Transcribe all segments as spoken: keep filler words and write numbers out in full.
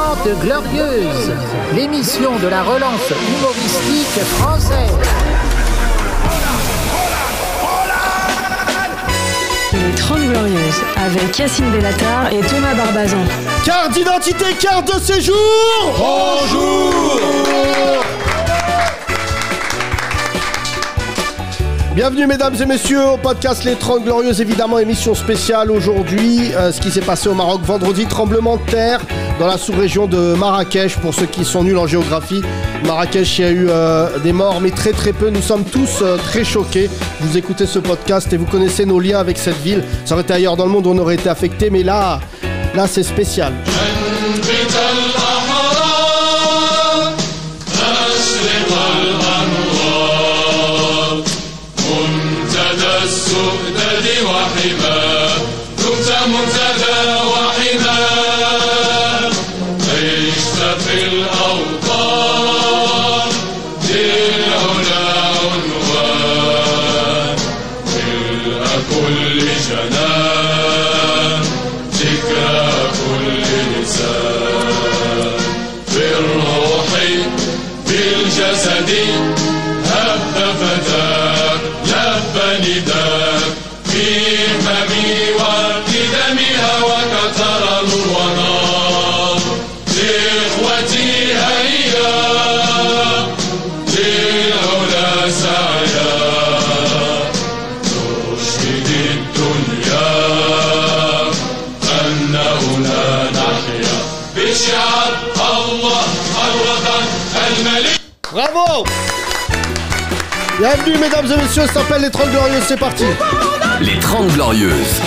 Trente Glorieuses, l'émission de la relance humoristique française. Les Trente Glorieuses, avec Yacine Bellatar et Thomas Barbazan. Carte d'identité, carte de séjour. Bonjour. Bienvenue mesdames et messieurs au podcast Les Trente Glorieuses, évidemment émission spéciale aujourd'hui, euh, ce qui s'est passé au Maroc vendredi, tremblement de terre dans la sous-région de Marrakech. Pour ceux qui sont nuls en géographie, Marrakech, il y a eu euh, des morts mais très très peu. Nous sommes tous euh, très choqués. Vous écoutez ce podcast et vous connaissez nos liens avec cette ville. Ça aurait été ailleurs dans le monde, on aurait été affecté, mais là, là c'est spécial. Bravo! Bienvenue mesdames et messieurs, ça s'appelle Les Trente Glorieuses, c'est parti. Les Trente Glorieuses.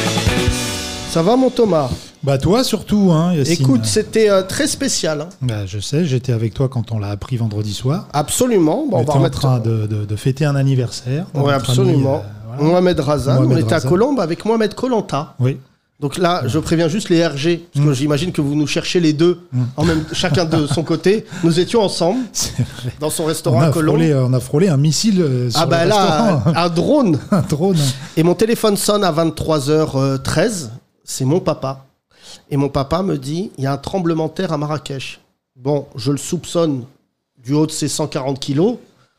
Ça va mon Thomas? Bah toi surtout, hein, Yacine. Écoute, c'était euh, très spécial. Hein. Bah je sais, j'étais avec toi quand on l'a appris vendredi soir. Absolument. Bon, on, on va était remettre... en train de, de, de fêter un anniversaire. Oui, absolument. Ami, euh, voilà. Mohamed Razan, Mohamed on était Razan. À Colombes avec Mohamed Kolanta. Oui. Donc là, je préviens juste les R G, parce que mmh. j'imagine que vous nous cherchez les deux, mmh. en même, chacun de son côté. Nous étions ensemble dans son restaurant à Colombes. On a frôlé un missile euh, sur ah bah le là, restaurant. Un drone. un drone. Et mon téléphone sonne à vingt-trois heures treize. C'est mon papa. Et mon papa me dit, il y a un tremblement de terre à Marrakech. Bon, je le soupçonne du haut de ses cent quarante kilos,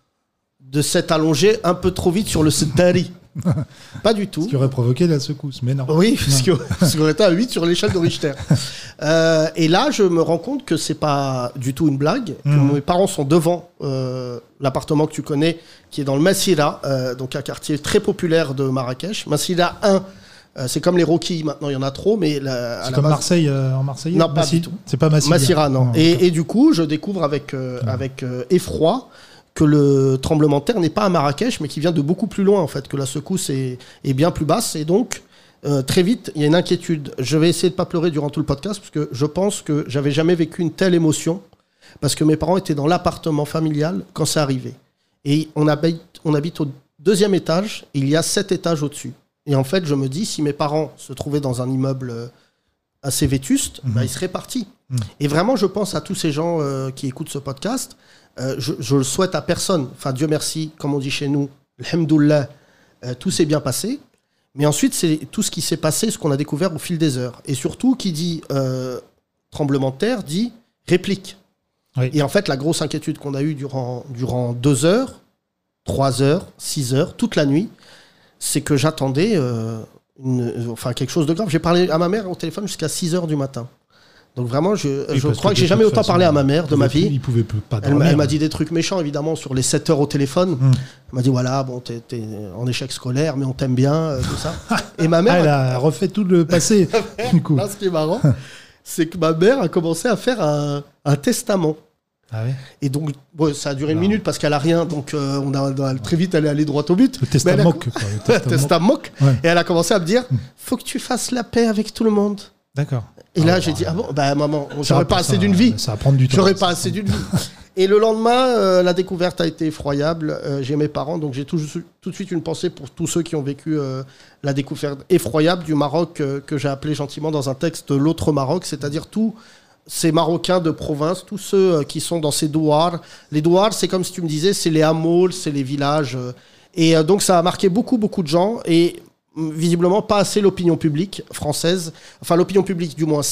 de s'être allongé un peu trop vite sur le Sedari. Pas du tout. Ce qui aurait provoqué la secousse, mais non. Oui, ce qui aurait été à huit sur l'échelle de Richter. euh, et là, je me rends compte que c'est pas du tout une blague. Que mmh. Mes parents sont devant euh, l'appartement que tu connais, qui est dans le Massira, euh, donc un quartier très populaire de Marrakech. Massira un, euh, c'est comme les Roquilles, maintenant il y en a trop, mais la, c'est comme base... Marseille euh, en Marseille. Non, pas Massi... du tout. C'est pas Massira. Massira, non. non et, et du coup, je découvre avec euh, mmh. avec euh, effroi que le tremblement de terre n'est pas à Marrakech, mais qui vient de beaucoup plus loin, en fait, que la secousse est, est bien plus basse. Et donc, euh, très vite, il y a une inquiétude. Je vais essayer de ne pas pleurer durant tout le podcast, parce que je pense que j'avais jamais vécu une telle émotion, parce que mes parents étaient dans l'appartement familial quand c'est arrivé. Et on habite, on habite au deuxième étage, et il y a sept étages au-dessus. Et en fait, je me dis, si mes parents se trouvaient dans un immeuble assez vétuste, mmh. bah, ils seraient partis. Mmh. Et vraiment, je pense à tous ces gens euh, qui écoutent ce podcast. Euh, je, je le souhaite à personne. Enfin, Dieu merci, comme on dit chez nous, alhamdoulilah, euh, tout s'est bien passé. Mais ensuite, c'est tout ce qui s'est passé, ce qu'on a découvert au fil des heures. Et surtout, qui dit euh, tremblement de terre, dit réplique. Oui. Et en fait, la grosse inquiétude qu'on a eue durant, durant deux heures, trois heures, six heures, toute la nuit, c'est que j'attendais euh, une, enfin, quelque chose de grave. J'ai parlé à ma mère au téléphone jusqu'à six heures du matin. Donc vraiment, je, oui, je crois que, que j'ai jamais autant façon, parlé à ma mère de ma vie. Il pouvait pas elle, elle m'a dit des trucs méchants, évidemment, sur les sept heures au téléphone. Hum. Elle m'a dit, voilà, bon, t'es, t'es en échec scolaire, mais on t'aime bien, euh, tout ça. Et ma mère... Ah, elle a refait tout le passé, du coup. Là, ce qui est marrant, c'est que ma mère a commencé à faire un, un testament. Ah ouais. Et donc, bon, ça a duré une non. minute parce qu'elle a rien, donc euh, on a, on a très vite elle est allée droit au but. Le testament. Le testament. Ouais. Et elle a commencé à me dire, faut que tu fasses la paix avec tout le monde. D'accord. Et là, ah, j'ai dit, ah bon, bah maman, j'aurais pas assez d'une vie. Ça va prendre du temps. J'aurais pas assez d'une vie. Et le lendemain, euh, la découverte a été effroyable. Euh, j'ai mes parents, donc j'ai tout, tout de suite une pensée pour tous ceux qui ont vécu euh, la découverte effroyable du Maroc, euh, que j'ai appelé gentiment dans un texte l'autre Maroc, c'est-à-dire tous ces Marocains de province, tous ceux euh, qui sont dans ces douars. Les douars, c'est comme si tu me disais, c'est les hameaux, c'est les villages. Euh, et euh, donc ça a marqué beaucoup, beaucoup de gens. Et visiblement pas assez l'opinion publique française, enfin l'opinion publique du moins si,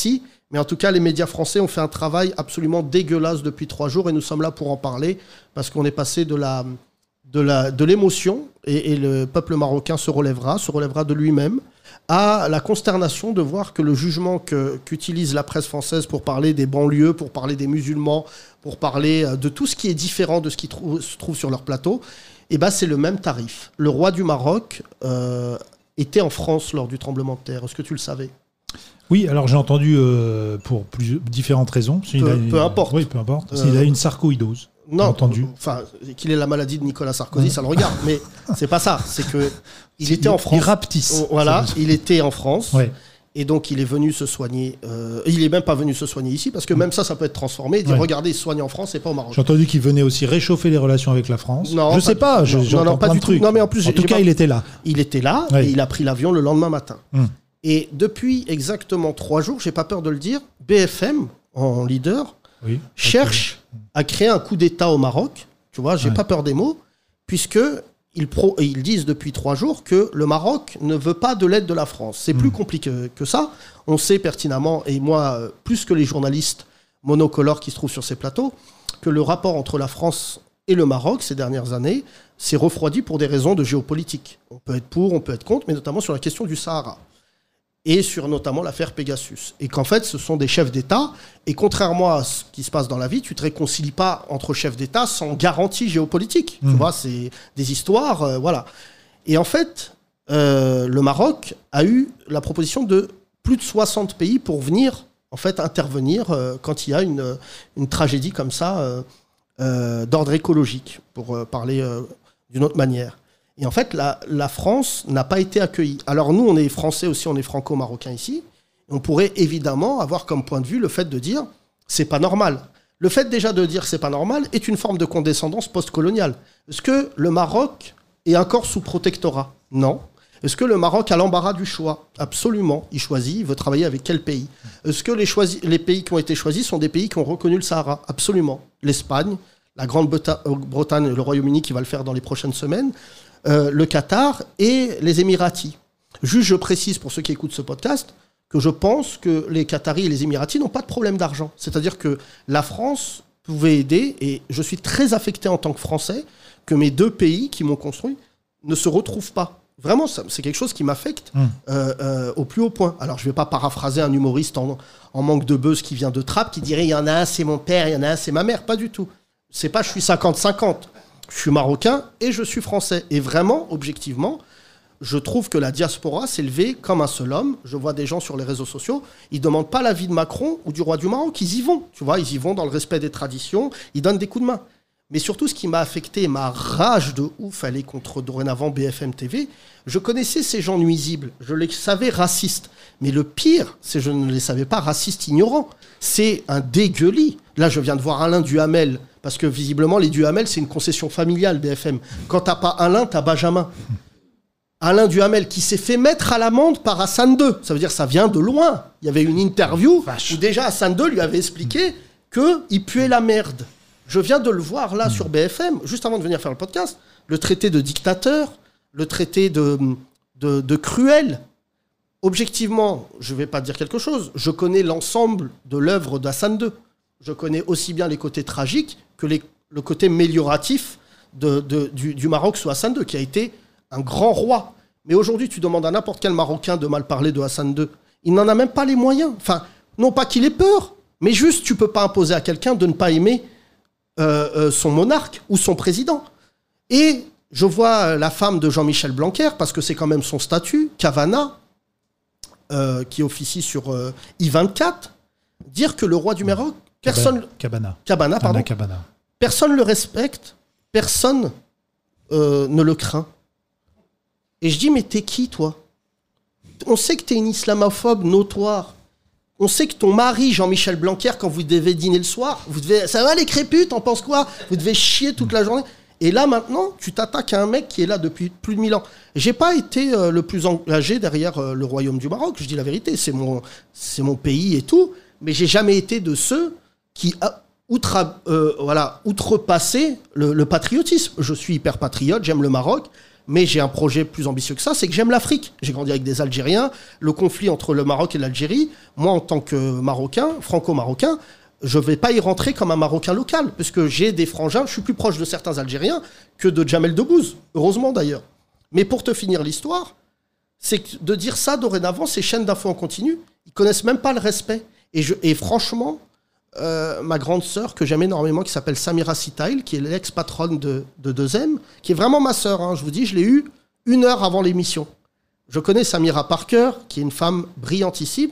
Mais en tout cas, les médias français ont fait un travail absolument dégueulasse depuis trois jours et nous sommes là pour en parler parce qu'on est passé de la, de la, de l'émotion et, et le peuple marocain se relèvera, se relèvera de lui-même, à la consternation de voir que le jugement que, qu'utilise la presse française pour parler des banlieues, pour parler des musulmans, pour parler de tout ce qui est différent de ce qui trou- se trouve sur leur plateau, eh ben, c'est le même tarif. Le roi du Maroc euh, était en France lors du tremblement de terre. Est-ce que tu le savais ? Oui, alors j'ai entendu euh, pour plus, différentes raisons. Peu, a une, peu importe. Oui, peu importe. Euh, Il a une sarcoïdose. Non, j'ai entendu. Enfin, qu'il ait la maladie de Nicolas Sarkozy, ouais. Ça le regarde. Mais c'est pas ça. C'est que il était il, en France. Il rapetisse. Voilà, il était en France. Ouais. Et donc, il est venu se soigner. Euh, il n'est même pas venu se soigner ici, parce que même ça, ça peut être transformé. Et dire, ouais. Regardez, il se soigne en France et pas au Maroc. J'ai entendu qu'il venait aussi réchauffer les relations avec la France. Non, je sais pas. Je, non, non, pas du tout. Non, mais en plus, en tout cas, pas... il était là. Il était là ouais. Et il a pris l'avion le lendemain matin. Hum. Et depuis exactement trois jours, j'ai pas peur de le dire, B F M, en leader, oui, cherche okay. à créer un coup d'État au Maroc. Tu vois, j'ai ouais. pas peur des mots, puisque ils, pro- ils disent depuis trois jours que le Maroc ne veut pas de l'aide de la France. C'est mmh. plus compliqué que ça. On sait pertinemment, et moi, plus que les journalistes monocolores qui se trouvent sur ces plateaux, que le rapport entre la France et le Maroc, ces dernières années, s'est refroidi pour des raisons de géopolitique. On peut être pour, on peut être contre, mais notamment sur la question du Sahara. Et sur notamment l'affaire Pegasus. Et qu'en fait, ce sont des chefs d'État. Et contrairement à ce qui se passe dans la vie, tu ne te réconcilies pas entre chefs d'État sans garantie géopolitique. Mmh. Tu vois, c'est des histoires, euh, voilà. Et en fait, euh, le Maroc a eu la proposition de plus de soixante pays pour venir, en fait, intervenir euh, quand il y a une, une tragédie comme ça, euh, euh, d'ordre écologique, pour euh, parler euh, d'une autre manière. Et en fait, la, la France n'a pas été accueillie. Alors nous, on est français aussi, on est franco-marocains ici. On pourrait évidemment avoir comme point de vue le fait de dire « c'est pas normal ». Le fait déjà de dire « c'est pas normal » est une forme de condescendance post-coloniale. Est-ce que le Maroc est encore sous protectorat ? Non. Est-ce que le Maroc a l'embarras du choix ? Absolument. Il choisit, il veut travailler avec quel pays ? Est-ce que les, choisi- les pays qui ont été choisis sont des pays qui ont reconnu le Sahara ? Absolument. L'Espagne, la Grande-Bretagne, le Royaume-Uni qui va le faire dans les prochaines semaines. Euh, le Qatar et les Émiratis. Juste, je précise pour ceux qui écoutent ce podcast que je pense que les Qataris et les Émiratis n'ont pas de problème d'argent. C'est-à-dire que la France pouvait aider, et je suis très affecté en tant que Français que mes deux pays qui m'ont construit ne se retrouvent pas. Vraiment, ça, c'est quelque chose qui m'affecte mmh. euh, euh, au plus haut point. Alors, je ne vais pas paraphraser un humoriste en, en manque de buzz qui vient de Trappes, qui dirait « il y en a un, c'est mon père, il y en a un, c'est ma mère ». Pas du tout. C'est pas « je suis cinquante cinquante ». Je suis marocain et je suis français. Et vraiment, objectivement, je trouve que la diaspora s'est levée comme un seul homme. Je vois des gens sur les réseaux sociaux, ils ne demandent pas l'avis de Macron ou du roi du Maroc, ils y vont. Tu vois, ils y vont dans le respect des traditions, ils donnent des coups de main. Mais surtout, ce qui m'a affecté, ma rage de ouf, elle est contre dorénavant B F M T V. Je connaissais ces gens nuisibles, je les savais racistes. Mais le pire, c'est que je ne les savais pas racistes ignorants. C'est un dégueulis. Là, je viens de voir Alain Duhamel, parce que visiblement, les Duhamel, c'est une concession familiale, B F M. Quand t'as pas Alain, t'as Benjamin. Alain Duhamel, qui s'est fait mettre à l'amende par Hassan deux. Ça veut dire que ça vient de loin. Il y avait une interview Vache. où déjà Hassan deux lui avait expliqué qu'il puait la merde. Je viens de le voir là mmh. sur B F M, juste avant de venir faire le podcast. Le traité de dictateur, le traité de, de, de cruel. Objectivement, je ne vais pas dire quelque chose. Je connais l'ensemble de l'œuvre d'Hassan deux. Je connais aussi bien les côtés tragiques que les, le côté amélioratif de, de, du, du Maroc sous Hassan deux, qui a été un grand roi. Mais aujourd'hui, tu demandes à n'importe quel Marocain de mal parler de Hassan deux. Il n'en a même pas les moyens. Enfin, non pas qu'il ait peur, mais juste, tu ne peux pas imposer à quelqu'un de ne pas aimer euh, euh, son monarque ou son président. Et je vois la femme de Jean-Michel Blanquer, parce que c'est quand même son statut, Cavana, euh, qui officie sur euh, I vingt-quatre, dire que le roi du Maroc, personne... Cabana. Cabana, pardon. Cabana. Personne ne le respecte, personne euh, ne le craint. Et je dis, mais t'es qui, toi ? On sait que t'es une islamophobe notoire. On sait que ton mari, Jean-Michel Blanquer, quand vous devez dîner le soir, vous devez... Ça va les crépus, t'en penses quoi ? Vous devez chier toute la journée. Et là, maintenant, tu t'attaques à un mec qui est là depuis plus de mille ans. J'ai pas été euh, le plus engagé derrière euh, le royaume du Maroc, je dis la vérité, c'est mon, c'est mon pays et tout, mais j'ai jamais été de ceux qui a, outre, euh, voilà, outrepassaient le, le patriotisme. Je suis hyper patriote, j'aime le Maroc, Mais j'ai un projet plus ambitieux que ça, c'est que j'aime l'Afrique. J'ai grandi avec des Algériens. Le conflit entre le Maroc et l'Algérie, moi, en tant que Marocain, franco-marocain, je ne vais pas y rentrer comme un Marocain local, puisque j'ai des frangins, je suis plus proche de certains Algériens que de Jamel Debbouze, heureusement d'ailleurs. Mais pour te finir l'histoire, c'est que de dire ça dorénavant, ces chaînes d'infos en continu, ils connaissent même pas le respect. Et, je, et franchement, euh, ma grande sœur, que j'aime énormément, qui s'appelle Samira Sitaïl, qui est l'ex-patronne de, de deux M, qui est vraiment ma sœur, hein, je vous dis, je l'ai eue une heure avant l'émission. Je connais Samira par cœur, qui est une femme brillantissime.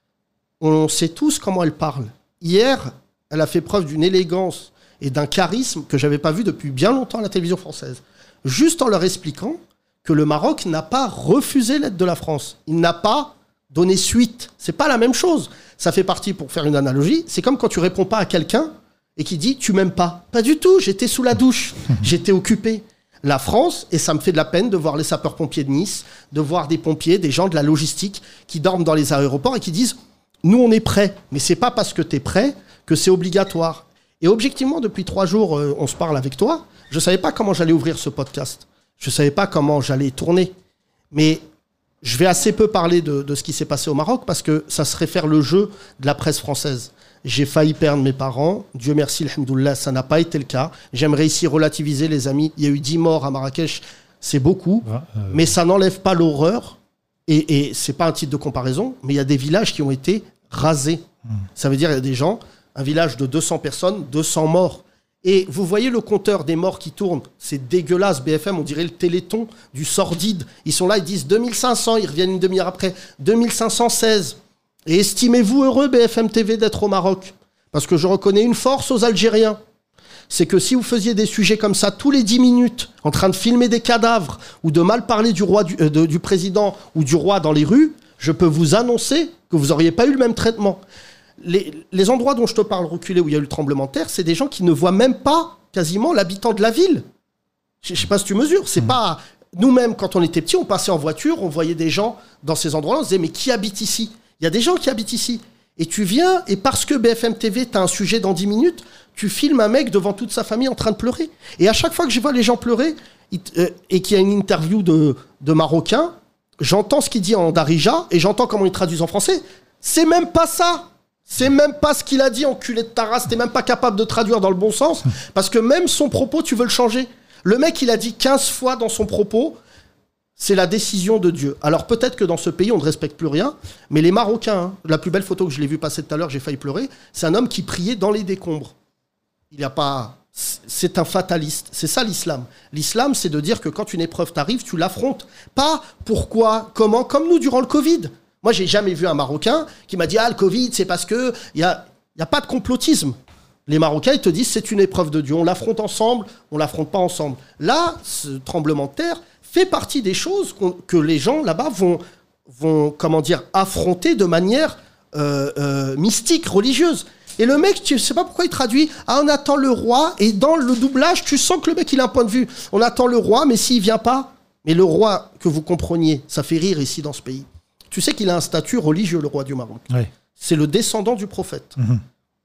On sait tous comment elle parle. Hier, elle a fait preuve d'une élégance et d'un charisme que je n'avais pas vu depuis bien longtemps à la télévision française. Juste en leur expliquant que le Maroc n'a pas refusé l'aide de la France. Il n'a pas donné suite. C'est pas la même chose. Ça fait partie, pour faire une analogie, c'est comme quand tu réponds pas à quelqu'un et qui dit « tu m'aimes pas ». Pas du tout, j'étais sous la douche, j'étais occupé. La France, et ça me fait de la peine de voir les sapeurs-pompiers de Nice, de voir des pompiers, des gens de la logistique qui dorment dans les aéroports et qui disent « nous on est prêts ». Mais c'est pas parce que tu es prêt que c'est obligatoire. Et objectivement, depuis trois jours, euh, on se parle avec toi, je savais pas comment j'allais ouvrir ce podcast. Je ne savais pas comment j'allais tourner. Mais je vais assez peu parler de, de ce qui s'est passé au Maroc parce que ça serait faire le jeu de la presse française. J'ai failli perdre mes parents. Dieu merci, alhamdoulilah, ça n'a pas été le cas. J'aimerais ici relativiser, les amis. Il y a eu dix morts à Marrakech, c'est beaucoup. Ah, euh... Mais ça n'enlève pas l'horreur. Et, et ce n'est pas un titre de comparaison, mais il y a des villages qui ont été rasés. Mmh. Ça veut dire qu'il y a des gens, un village de deux cents personnes, deux cents morts. Et vous voyez le compteur des morts qui tourne, c'est dégueulasse, B F M, on dirait le Téléthon du sordide. Ils sont là, ils disent deux mille cinq cents, ils reviennent une demi-heure après, deux mille cinq cent seize. Et estimez-vous heureux, B F M T V, d'être au Maroc. Parce que je reconnais une force aux Algériens. C'est que si vous faisiez des sujets comme ça tous les dix minutes, en train de filmer des cadavres, ou de mal parler du, roi, du, euh, de, du président ou du roi dans les rues, je peux vous annoncer que vous n'auriez pas eu le même traitement. Les, les endroits dont je te parle reculés où il y a eu le tremblement de terre, c'est des gens qui ne voient même pas quasiment l'habitant de la ville. Je ne sais pas si tu mesures. C'est mmh. pas nous-mêmes, quand on était petits, on passait en voiture, on voyait des gens dans ces endroits-là, on se disait mais qui habite ici ? Il y a des gens qui habitent ici. Et tu viens, et parce que B F M T V, tu as un sujet dans dix minutes, tu filmes un mec devant toute sa famille en train de pleurer. Et à chaque fois que je vois les gens pleurer, euh, et qu'il y a une interview de, de Marocains, j'entends ce qu'il dit en Darija, et j'entends comment ils traduisent en français. C'est même pas ça. C'est même pas ce qu'il a dit, enculé de ta race. T'es même pas capable de traduire dans le bon sens, parce que même son propos, tu veux le changer. Le mec, il a dit quinze fois dans son propos, c'est la décision de Dieu. Alors peut-être que dans ce pays, on ne respecte plus rien, mais les Marocains, hein, la plus belle photo que je l'ai vue passer tout à l'heure, j'ai failli pleurer, c'est un homme qui priait dans les décombres. Il n'y a pas... C'est un fataliste. C'est ça l'islam. L'islam, c'est de dire que quand une épreuve t'arrive, tu l'affrontes. Pas pourquoi, comment, comme nous durant le Covid. Moi, j'ai jamais vu un Marocain qui m'a dit « Ah, le Covid, c'est parce que... » Il n'y a, y a pas de complotisme. Les Marocains, ils te disent « C'est une épreuve de Dieu. On l'affronte ensemble, on l'affronte pas ensemble. » Là, ce tremblement de terre fait partie des choses que les gens là-bas vont, vont, comment dire, affronter de manière euh, euh, mystique, religieuse. Et le mec, tu sais pas pourquoi il traduit « Ah, on attend le roi. » Et dans le doublage, tu sens que le mec, il a un point de vue. On attend le roi, mais s'il vient pas... Mais le roi, que vous compreniez, ça fait rire ici dans ce pays. Tu sais qu'il a un statut religieux, le roi du Maroc. Oui. C'est le descendant du prophète. Mmh.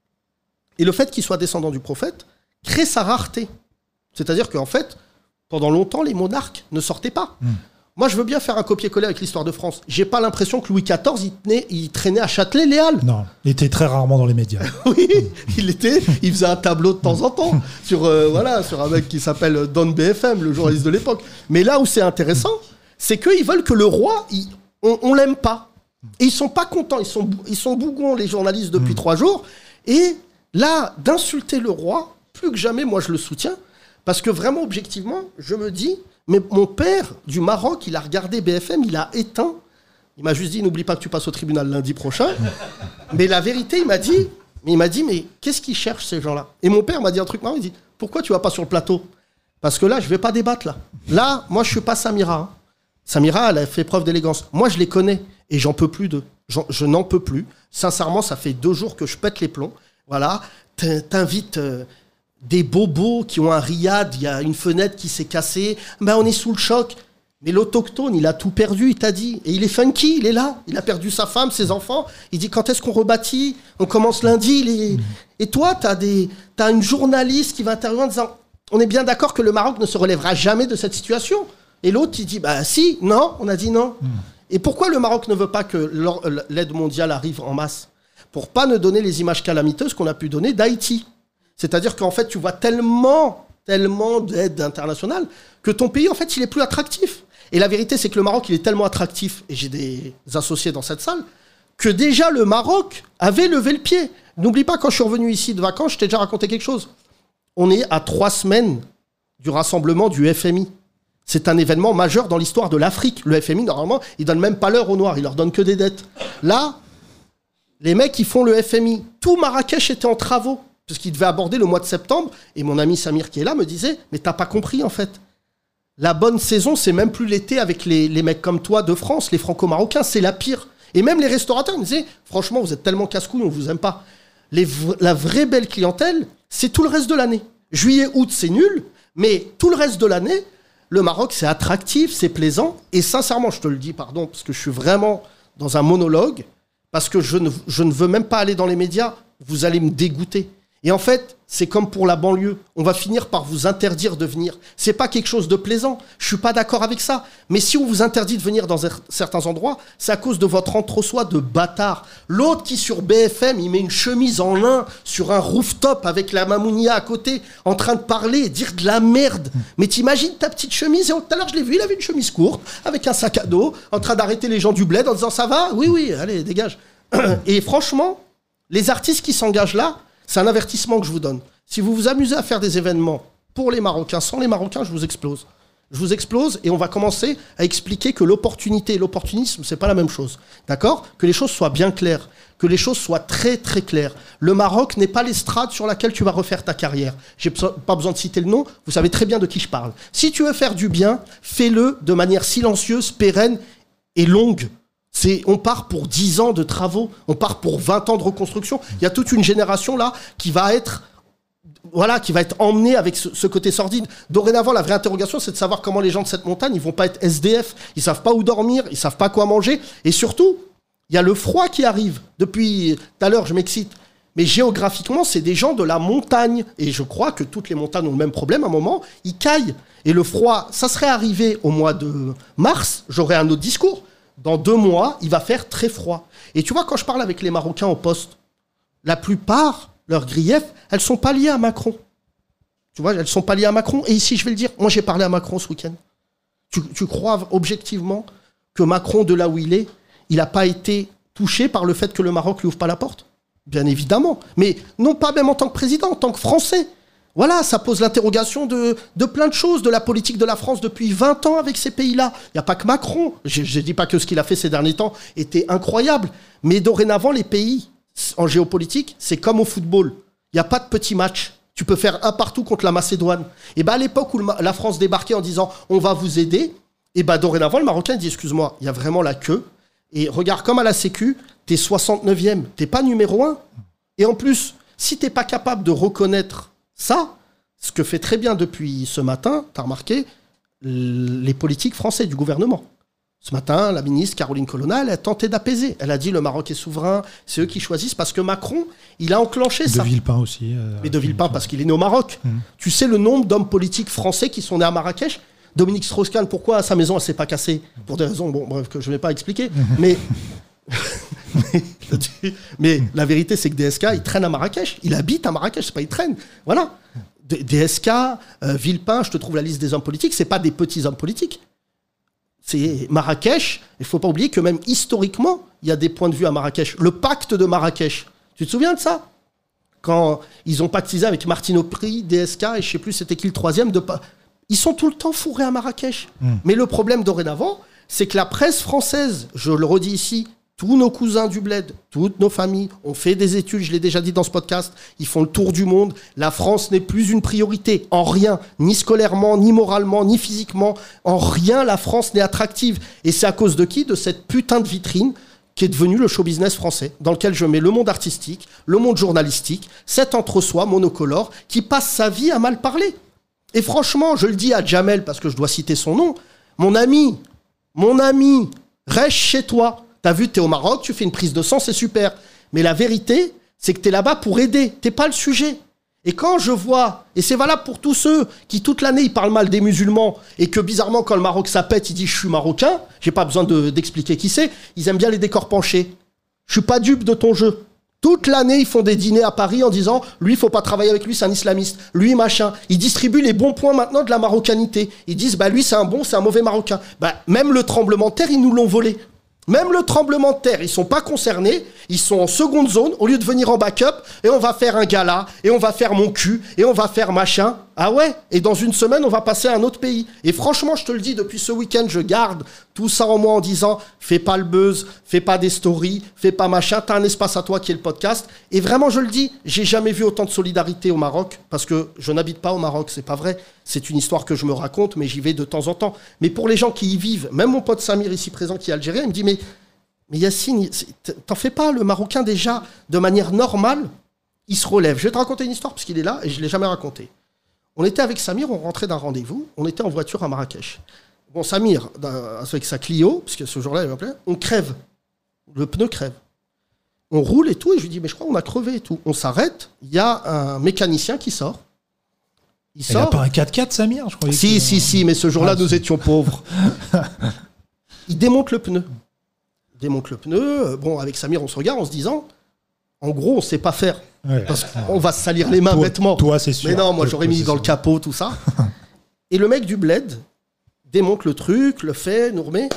Et le fait qu'il soit descendant du prophète crée sa rareté. C'est-à-dire qu'en fait, pendant longtemps, les monarques ne sortaient pas. Mmh. Moi, je veux bien faire un copier-coller avec l'histoire de France. J'ai pas l'impression que Louis quatorze, il, tenait, il traînait à Châtelet-Léal. Non, il était très rarement dans les médias. Oui, il était. Il faisait un tableau de temps en temps sur, euh, voilà, sur un mec qui s'appelle Don B F M, le journaliste de l'époque. Mais là où c'est intéressant, c'est qu'ils veulent que le roi... Il, On, on l'aime pas. Et ils sont pas contents. Ils sont, ils sont bougons, les journalistes, depuis mmh. trois jours. Et là, d'insulter le roi, plus que jamais, moi, je le soutiens. Parce que vraiment, objectivement, je me dis, mais mon père du Maroc, il a regardé B F M, il a éteint. Il m'a juste dit, n'oublie pas que tu passes au tribunal lundi prochain. Mais la vérité, il m'a dit, mais il m'a dit, mais qu'est-ce qu'ils cherchent, ces gens-là ? Et mon père m'a dit un truc marrant, il dit, pourquoi tu vas pas sur le plateau ? Parce que là, je vais pas débattre, là. Là, moi, je suis pas Samira, hein. Samira, elle a fait preuve d'élégance. Moi, je les connais et j'en peux plus d'eux. J'en, je n'en peux plus. Sincèrement, ça fait deux jours que je pète les plombs. Voilà, t'invites euh, des bobos qui ont un riad, il y a une fenêtre qui s'est cassée. Ben, on est sous le choc. Mais l'autochtone, il a tout perdu, il t'a dit. Et il est funky, il est là. Il a perdu sa femme, ses enfants. Il dit, quand est-ce qu'on rebâtit ? On commence lundi. Les... Et toi, t'as, des... t'as une journaliste qui va intervenir en disant, on est bien d'accord que le Maroc ne se relèvera jamais de cette situation. Et l'autre, il dit, bah si, non, on a dit non. Mmh. Et pourquoi le Maroc ne veut pas que l'aide mondiale arrive en masse ? Pour pas ne donner les images calamiteuses qu'on a pu donner d'Haïti. C'est-à-dire qu'en fait, tu vois tellement, tellement d'aide internationale que ton pays, en fait, il est plus attractif. Et la vérité, c'est que le Maroc, il est tellement attractif, et j'ai des associés dans cette salle, que déjà le Maroc avait levé le pied. N'oublie pas, quand je suis revenu ici de vacances, je t'ai déjà raconté quelque chose. On est à trois semaines du rassemblement du F M I. C'est un événement majeur dans l'histoire de l'Afrique. Le F M I, normalement, il donne même pas l'heure aux Noirs, il leur donne que des dettes. Là, les mecs, ils font le F M I. Tout Marrakech était en travaux, parce qu'ils devaient aborder le mois de septembre. Et mon ami Samir, qui est là, me disait, mais t'as pas compris, en fait. La bonne saison, c'est même plus l'été avec les, les mecs comme toi de France, les franco-marocains, c'est la pire. Et même les restaurateurs me disaient, franchement, vous êtes tellement casse-couilles, on vous aime pas. Les v- la vraie belle clientèle, c'est tout le reste de l'année. Juillet, août, c'est nul, mais tout le reste de l'année, le Maroc, c'est attractif, c'est plaisant. Et sincèrement, je te le dis, pardon, parce que je suis vraiment dans un monologue, parce que je ne, je ne veux même pas aller dans les médias, vous allez me dégoûter. Et en fait, c'est comme pour la banlieue. On va finir par vous interdire de venir. C'est pas quelque chose de plaisant. Je suis pas d'accord avec ça. Mais si on vous interdit de venir dans certains endroits, c'est à cause de votre entre-soi de bâtard. L'autre qui, sur B F M, il met une chemise en lin sur un rooftop avec la mamounia à côté, en train de parler et dire de la merde. Mais t'imagines ta petite chemise, et tout à l'heure je l'ai vu, il avait une chemise courte, avec un sac à dos, en train d'arrêter les gens du bled en disant ça va ? Oui, oui, allez, dégage. Et franchement, les artistes qui s'engagent là, c'est un avertissement que je vous donne. Si vous vous amusez à faire des événements pour les Marocains, sans les Marocains, je vous explose. Je vous explose et on va commencer à expliquer que l'opportunité et l'opportunisme, c'est pas la même chose. D'accord ? Que les choses soient bien claires. Que les choses soient très très claires. Le Maroc n'est pas l'estrade sur laquelle tu vas refaire ta carrière. J'ai pas besoin de citer le nom, vous savez très bien de qui je parle. Si tu veux faire du bien, fais-le de manière silencieuse, pérenne et longue. C'est, on part pour dix ans de travaux, on part pour vingt ans de reconstruction. Il y a toute une génération là qui va être, voilà, qui va être emmenée avec ce, ce côté sordide. Dorénavant, la vraie interrogation, c'est de savoir comment les gens de cette montagne, ils vont pas être S D F, ils savent pas où dormir, ils savent pas quoi manger. Et surtout, il y a le froid qui arrive. Depuis tout à l'heure, je m'excite. Mais géographiquement, c'est des gens de la montagne. Et je crois que toutes les montagnes ont le même problème. À un moment, ils caillent. Et le froid, ça serait arrivé au mois de mars, j'aurais un autre discours. Dans deux mois, il va faire très froid. Et tu vois, quand je parle avec les Marocains au poste, la plupart, leurs griefs, elles sont pas liées à Macron. Tu vois, elles sont pas liées à Macron. Et ici, je vais le dire, moi j'ai parlé à Macron ce week-end. Tu, tu crois objectivement que Macron, de là où il est, il n'a pas été touché par le fait que le Maroc lui ouvre pas la porte ? Bien évidemment. Mais non pas même en tant que président, en tant que Français. Voilà, ça pose l'interrogation de, de plein de choses, de la politique de la France depuis vingt ans avec ces pays-là. Il n'y a pas que Macron. Je ne dis pas que ce qu'il a fait ces derniers temps était incroyable. Mais dorénavant, les pays, en géopolitique, c'est comme au football. Il n'y a pas de petits matchs. Tu peux faire un partout contre la Macédoine. Et bien à l'époque où le, la France débarquait en disant « on va vous aider », et bien dorénavant, le Marocain dit « excuse-moi, il y a vraiment la queue. Et regarde, comme à la Sécu, t'es soixante-neuvième, t'es pas numéro un. Et en plus, si t'es pas capable de reconnaître ça, ce que fait très bien depuis ce matin, tu as remarqué, les politiques français du gouvernement. Ce matin, la ministre Caroline Colonna, elle a tenté d'apaiser. Elle a dit le Maroc est souverain, c'est eux qui choisissent, parce que Macron, il a enclenché de ça. De Villepin aussi. Euh, Mais de Villepin, parce qu'il est né au Maroc. Mmh. Tu sais le nombre d'hommes politiques français qui sont nés à Marrakech ? Dominique Strauss-Kahn, pourquoi sa maison, elle s'est pas cassée ? Pour des raisons, bon, bref, que je ne vais pas expliquer. Mmh. Mais... mais, mais la vérité, c'est que D S K, il traîne à Marrakech. Il habite à Marrakech, c'est pas il traîne. Voilà. D- DSK, euh, Villepin, je te trouve la liste des hommes politiques, c'est pas des petits hommes politiques. C'est Marrakech. Il faut pas oublier que même historiquement, il y a des points de vue à Marrakech. Le pacte de Marrakech, tu te souviens de ça ? Quand ils ont pactisé avec Martine Aubry, D S K, et je sais plus c'était qui le troisième, de pa... ils sont tout le temps fourrés à Marrakech. Mmh. Mais le problème dorénavant, c'est que la presse française, je le redis ici, tous nos cousins du bled, toutes nos familles ont fait des études, je l'ai déjà dit dans ce podcast, ils font le tour du monde. La France n'est plus une priorité, en rien, ni scolairement, ni moralement, ni physiquement. En rien, la France n'est attractive. Et c'est à cause de qui ? De cette putain de vitrine qui est devenue le show business français, dans lequel je mets le monde artistique, le monde journalistique, cet entre-soi monocolore qui passe sa vie à mal parler. Et franchement, je le dis à Jamel, parce que je dois citer son nom, mon ami, mon ami, reste chez toi. T'as vu, t'es au Maroc, tu fais une prise de sang, c'est super. Mais la vérité, c'est que t'es là-bas pour aider. T'es pas le sujet. Et quand je vois, et c'est valable pour tous ceux qui toute l'année ils parlent mal des musulmans et que bizarrement quand le Maroc ça pète, ils disent je suis marocain, j'ai pas besoin de, d'expliquer qui c'est, ils aiment bien les décors penchés. Je suis pas dupe de ton jeu. Toute l'année ils font des dîners à Paris en disant lui faut pas travailler avec lui, c'est un islamiste, lui machin. Ils distribuent les bons points maintenant de la marocanité. Ils disent bah lui c'est un bon, c'est un mauvais marocain. Bah même le tremblement de terre ils nous l'ont volé. Même le tremblement de terre, ils sont pas concernés, ils sont en seconde zone, au lieu de venir en backup, et on va faire un gala, et on va faire mon cul, et on va faire machin. Ah ouais, et dans une semaine, on va passer à un autre pays. Et franchement, je te le dis, depuis ce week-end, je garde tout ça en moi en disant, fais pas le buzz, fais pas des stories, fais pas machin, t'as un espace à toi qui est le podcast. Et vraiment, je le dis, j'ai jamais vu autant de solidarité au Maroc, parce que je n'habite pas au Maroc, c'est pas vrai. C'est une histoire que je me raconte, mais j'y vais de temps en temps. Mais pour les gens qui y vivent, même mon pote Samir ici présent qui est algérien, il me dit, mais, mais Yacine, t'en fais pas, le Marocain déjà, de manière normale, il se relève. Je vais te raconter une histoire, parce qu'il est là, et je l'ai jamais raconté. On était avec Samir, on rentrait d'un rendez-vous, on était en voiture à Marrakech. Bon, Samir, avec sa Clio, parce que ce jour-là, il m'appelait, on crève. Le pneu crève. On roule et tout, et je lui dis, mais je crois qu'on a crevé et tout. On s'arrête, il y a un mécanicien qui sort. Il sort. Il n'y a pas un quatre-quatre, Samir, je croyais. Si, que... si, si, mais ce jour-là, ah, nous si. étions pauvres. Il démonte le pneu. Il démonte le pneu. Bon, avec Samir, on se regarde en se disant, en gros, on ne sait pas faire. Ouais. Parce qu'on va se salir les mains toi, bêtement. Toi, c'est sûr. Mais non, moi, toi, j'aurais toi, mis dans sûr. le capot, tout ça. Et le mec du bled démonte le truc, le fait, nous remet.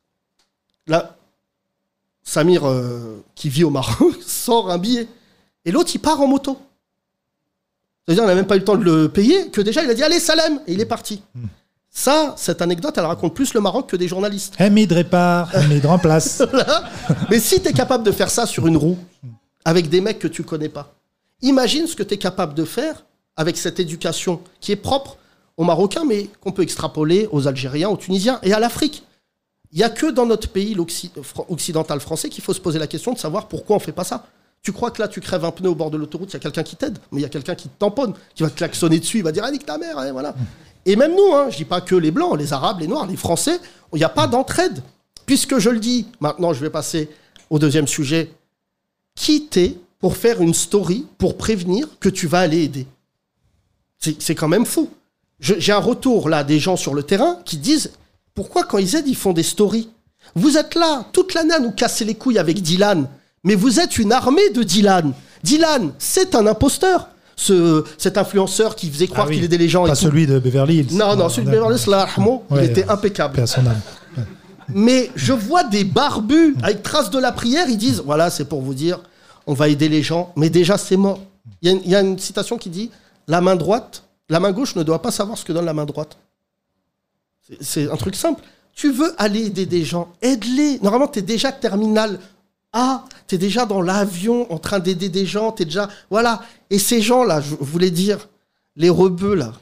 Là, Samir, euh, qui vit au Maroc, sort un billet. Et l'autre, il part en moto. C'est-à-dire, on n'a même pas eu le temps de le payer, que déjà, il a dit, allez, salam, et il est parti. Mm. Ça, cette anecdote, elle raconte plus le Maroc que des journalistes. Hamid répare, Hamid remplace. Mais si tu es capable de faire ça sur une roue, avec des mecs que tu connais pas, imagine ce que tu es capable de faire avec cette éducation qui est propre aux Marocains, mais qu'on peut extrapoler aux Algériens, aux Tunisiens et à l'Afrique. Il n'y a que dans notre pays occidental français qu'il faut se poser la question de savoir pourquoi on ne fait pas ça. Tu crois que là, tu crèves un pneu au bord de l'autoroute, il y a quelqu'un qui t'aide, mais il y a quelqu'un qui te tamponne, qui va te klaxonner dessus, il va dire « Ah, nique ta mère hein, !» voilà. Et même nous, hein, je ne dis pas que les Blancs, les Arabes, les Noirs, les Français, il n'y a pas d'entraide. Puisque je le dis, maintenant je vais passer au deuxième sujet. Qui t'es pour faire une story pour prévenir que tu vas aller aider ? C'est, c'est quand même fou. Je, j'ai un retour là des gens sur le terrain qui disent pourquoi quand ils aident, ils font des stories ? Vous êtes là toute l'année à nous casser les couilles avec Dylan, mais vous êtes une armée de Dylan. Dylan, c'est un imposteur. Ce, cet influenceur qui faisait croire ah oui, qu'il aidait les gens. Pas et celui tout. de Beverly Hills. Non, non, non celui de Beverly Hills, là, ouais, il ouais, était impeccable. Personnel. Ouais. Mais je vois des barbus avec traces de la prière, ils disent, voilà, c'est pour vous dire, on va aider les gens, mais déjà c'est mort. Il y, y a une citation qui dit, la main droite, la main gauche ne doit pas savoir ce que donne la main droite. C'est, c'est un truc simple. Tu veux aller aider des gens, aide-les. Normalement, tu es déjà terminal A, tu es déjà dans l'avion en train d'aider des gens, tu es déjà... Voilà. Et ces gens-là, je voulais dire, les rebeux, là,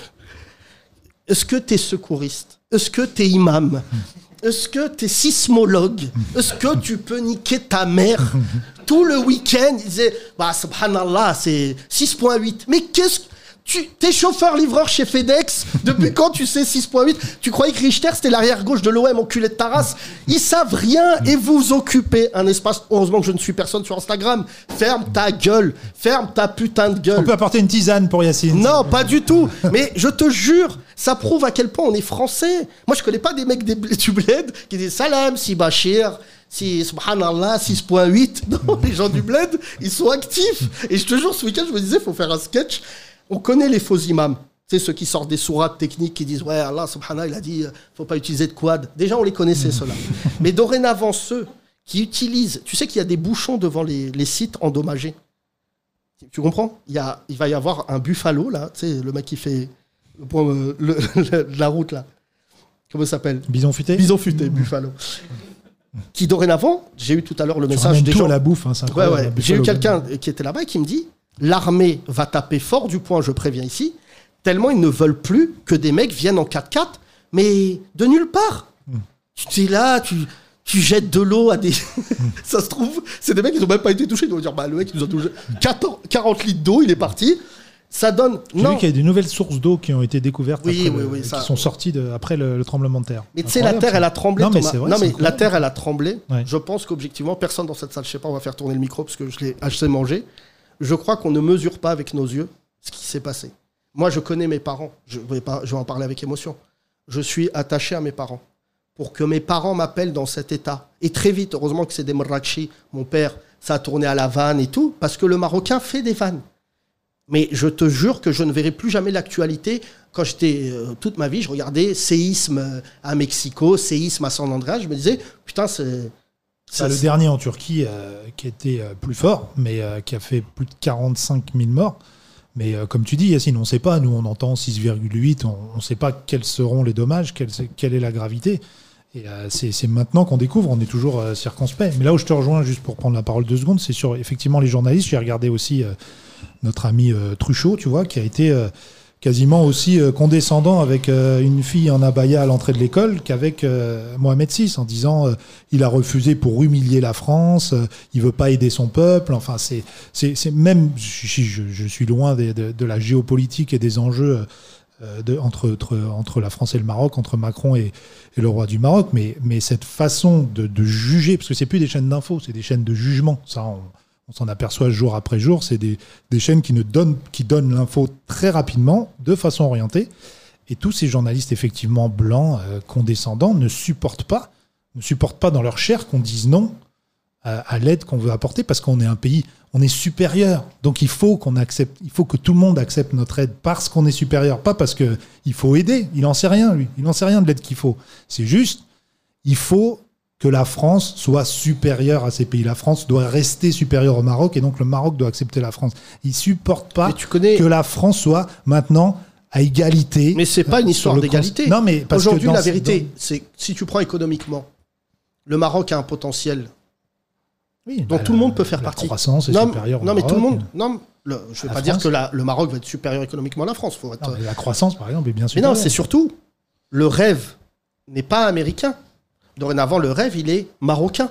est-ce que tu es secouriste ? Est-ce que tu es imam ? Est-ce que tu es sismologue ? Est-ce que tu peux niquer ta mère ? Tout le week-end, ils disaient, bah, subhanallah, c'est six virgule huit. Mais qu'est-ce que... Tu es chauffeur-livreur chez FedEx. Depuis quand tu sais six virgule huit ? Tu croyais que Richter, c'était l'arrière-gauche de l'O M, enculé de ta race ? Ils savent rien et vous occupez un espace. Heureusement que je ne suis personne sur Instagram. Ferme ta gueule. Ferme ta putain de gueule. On peut apporter une tisane pour Yacine. Non, pas du tout. Mais je te jure, ça prouve à quel point on est français. Moi, je connais pas des mecs du bled qui disent salam, si Bachir, si subhanallah, six virgule huit. Non, les gens du bled, ils sont actifs. Et je te jure, ce week-end, je me disais, il faut faire un sketch. On connaît les faux imams. Tu sais, ceux qui sortent des sourates techniques qui disent « Ouais, Allah, subhanallah, il a dit, faut pas utiliser de quad. » Déjà, on les connaissait, ceux-là. Mais dorénavant, ceux qui utilisent... Tu sais qu'il y a des bouchons devant les, les sites endommagés. Tu comprends ? il, y a, il va y avoir un buffalo, là. Tu sais, le mec qui fait le, le, le, la route, là. Comment ça s'appelle ? Bison futé ? Bison futé, mmh. Buffalo. Qui, dorénavant, j'ai eu tout à l'heure le message des gens... à la bouffe, hein, c'est incroyable. Ouais, ouais. J'ai eu quelqu'un qui était là-bas et qui me dit... L'armée va taper fort du poing, je préviens ici, tellement ils ne veulent plus que des mecs viennent en quatre-quatre, mais de nulle part. Mm. Tu es là, tu, tu jettes de l'eau à des... Mm. Ça se trouve, c'est des mecs qui n'ont même pas été touchés. Ils vont dire, bah, le mec, il nous a touché quarante litres d'eau, il est parti. Ça donne... J'ai vu qu'il y a des nouvelles sources d'eau qui ont été découvertes oui, après oui, le, oui, ça... qui sont sorties de, après le, le tremblement de terre. Mais tu sais, la Terre, ça. Elle a tremblé. Non, mais c'est vrai, non, c'est mais la Terre, elle a tremblé. Ouais. Je pense qu'objectivement, personne dans cette salle, je sais pas, on va faire tourner le micro parce que je l'ai assez mangé. Je crois qu'on ne mesure pas avec nos yeux ce qui s'est passé. Moi, je connais mes parents. Je vais, pas, je vais en parler avec émotion. Je suis attaché à mes parents. Pour que mes parents m'appellent dans cet état. Et très vite, heureusement que c'est des Mrakchi, mon père, ça a tourné à la vanne et tout, parce que le Marocain fait des vannes. Mais je te jure que je ne verrai plus jamais l'actualité. Quand j'étais, euh, toute ma vie, je regardais séisme à Mexico, séisme à San Andreas, je me disais, putain, c'est... C'est le dernier en Turquie euh, qui était euh, plus fort, mais euh, qui a fait plus de quarante-cinq mille morts. Mais euh, comme tu dis, Yacine, on ne sait pas. Nous, on entend six virgule huit. On ne sait pas quels seront les dommages, quelle, quelle est la gravité. Et euh, c'est, c'est maintenant qu'on découvre. On est toujours euh, circonspect. Mais là où je te rejoins, juste pour prendre la parole deux secondes, c'est sur effectivement les journalistes. J'ai regardé aussi euh, notre ami euh, Truchot, tu vois, qui a été euh, quasiment aussi euh, condescendant avec euh, une fille en abaya à l'entrée de l'école qu'avec euh, Mohamed six, en disant euh, il a refusé pour humilier la France, euh, il veut pas aider son peuple. Enfin, c'est, c'est, c'est même, je, je, je suis loin de, de, de la géopolitique et des enjeux euh, de, entre, entre, entre la France et le Maroc, entre Macron et, et le roi du Maroc, mais, mais cette façon de, de juger, parce que c'est plus des chaînes d'infos, c'est des chaînes de jugement, ça on... On s'en aperçoit jour après jour, c'est des, des chaînes qui, ne donnent, qui donnent l'info très rapidement, de façon orientée. Et tous ces journalistes, effectivement, blancs, euh, condescendants, ne supportent pas, ne supportent pas dans leur chair qu'on dise non à, à l'aide qu'on veut apporter, parce qu'on est un pays, on est supérieur. Donc il faut qu'on accepte, il faut que tout le monde accepte notre aide parce qu'on est supérieur, pas parce qu'il faut aider. Il n'en sait rien, lui. Il n'en sait rien de l'aide qu'il faut. C'est juste, il faut que la France soit supérieure à ces pays. La France doit rester supérieure au Maroc et donc le Maroc doit accepter la France. Ils ne supportent pas connais... que la France soit maintenant à égalité. Mais ce n'est pas une histoire d'égalité. Non, mais parce Aujourd'hui, que dans... la vérité, dans... c'est si tu prends économiquement, le Maroc a un potentiel oui, dont bah, tout le monde peut faire la partie. La croissance est non, supérieure au non, Maroc. mais tout le monde... Non, le, je ne vais la pas dire France. que la, le Maroc va être supérieur économiquement à la France. Faut être... non, mais la croissance, par exemple, est bien mais supérieure. non, c'est surtout, le rêve n'est pas américain. Dorénavant, le rêve, il est marocain.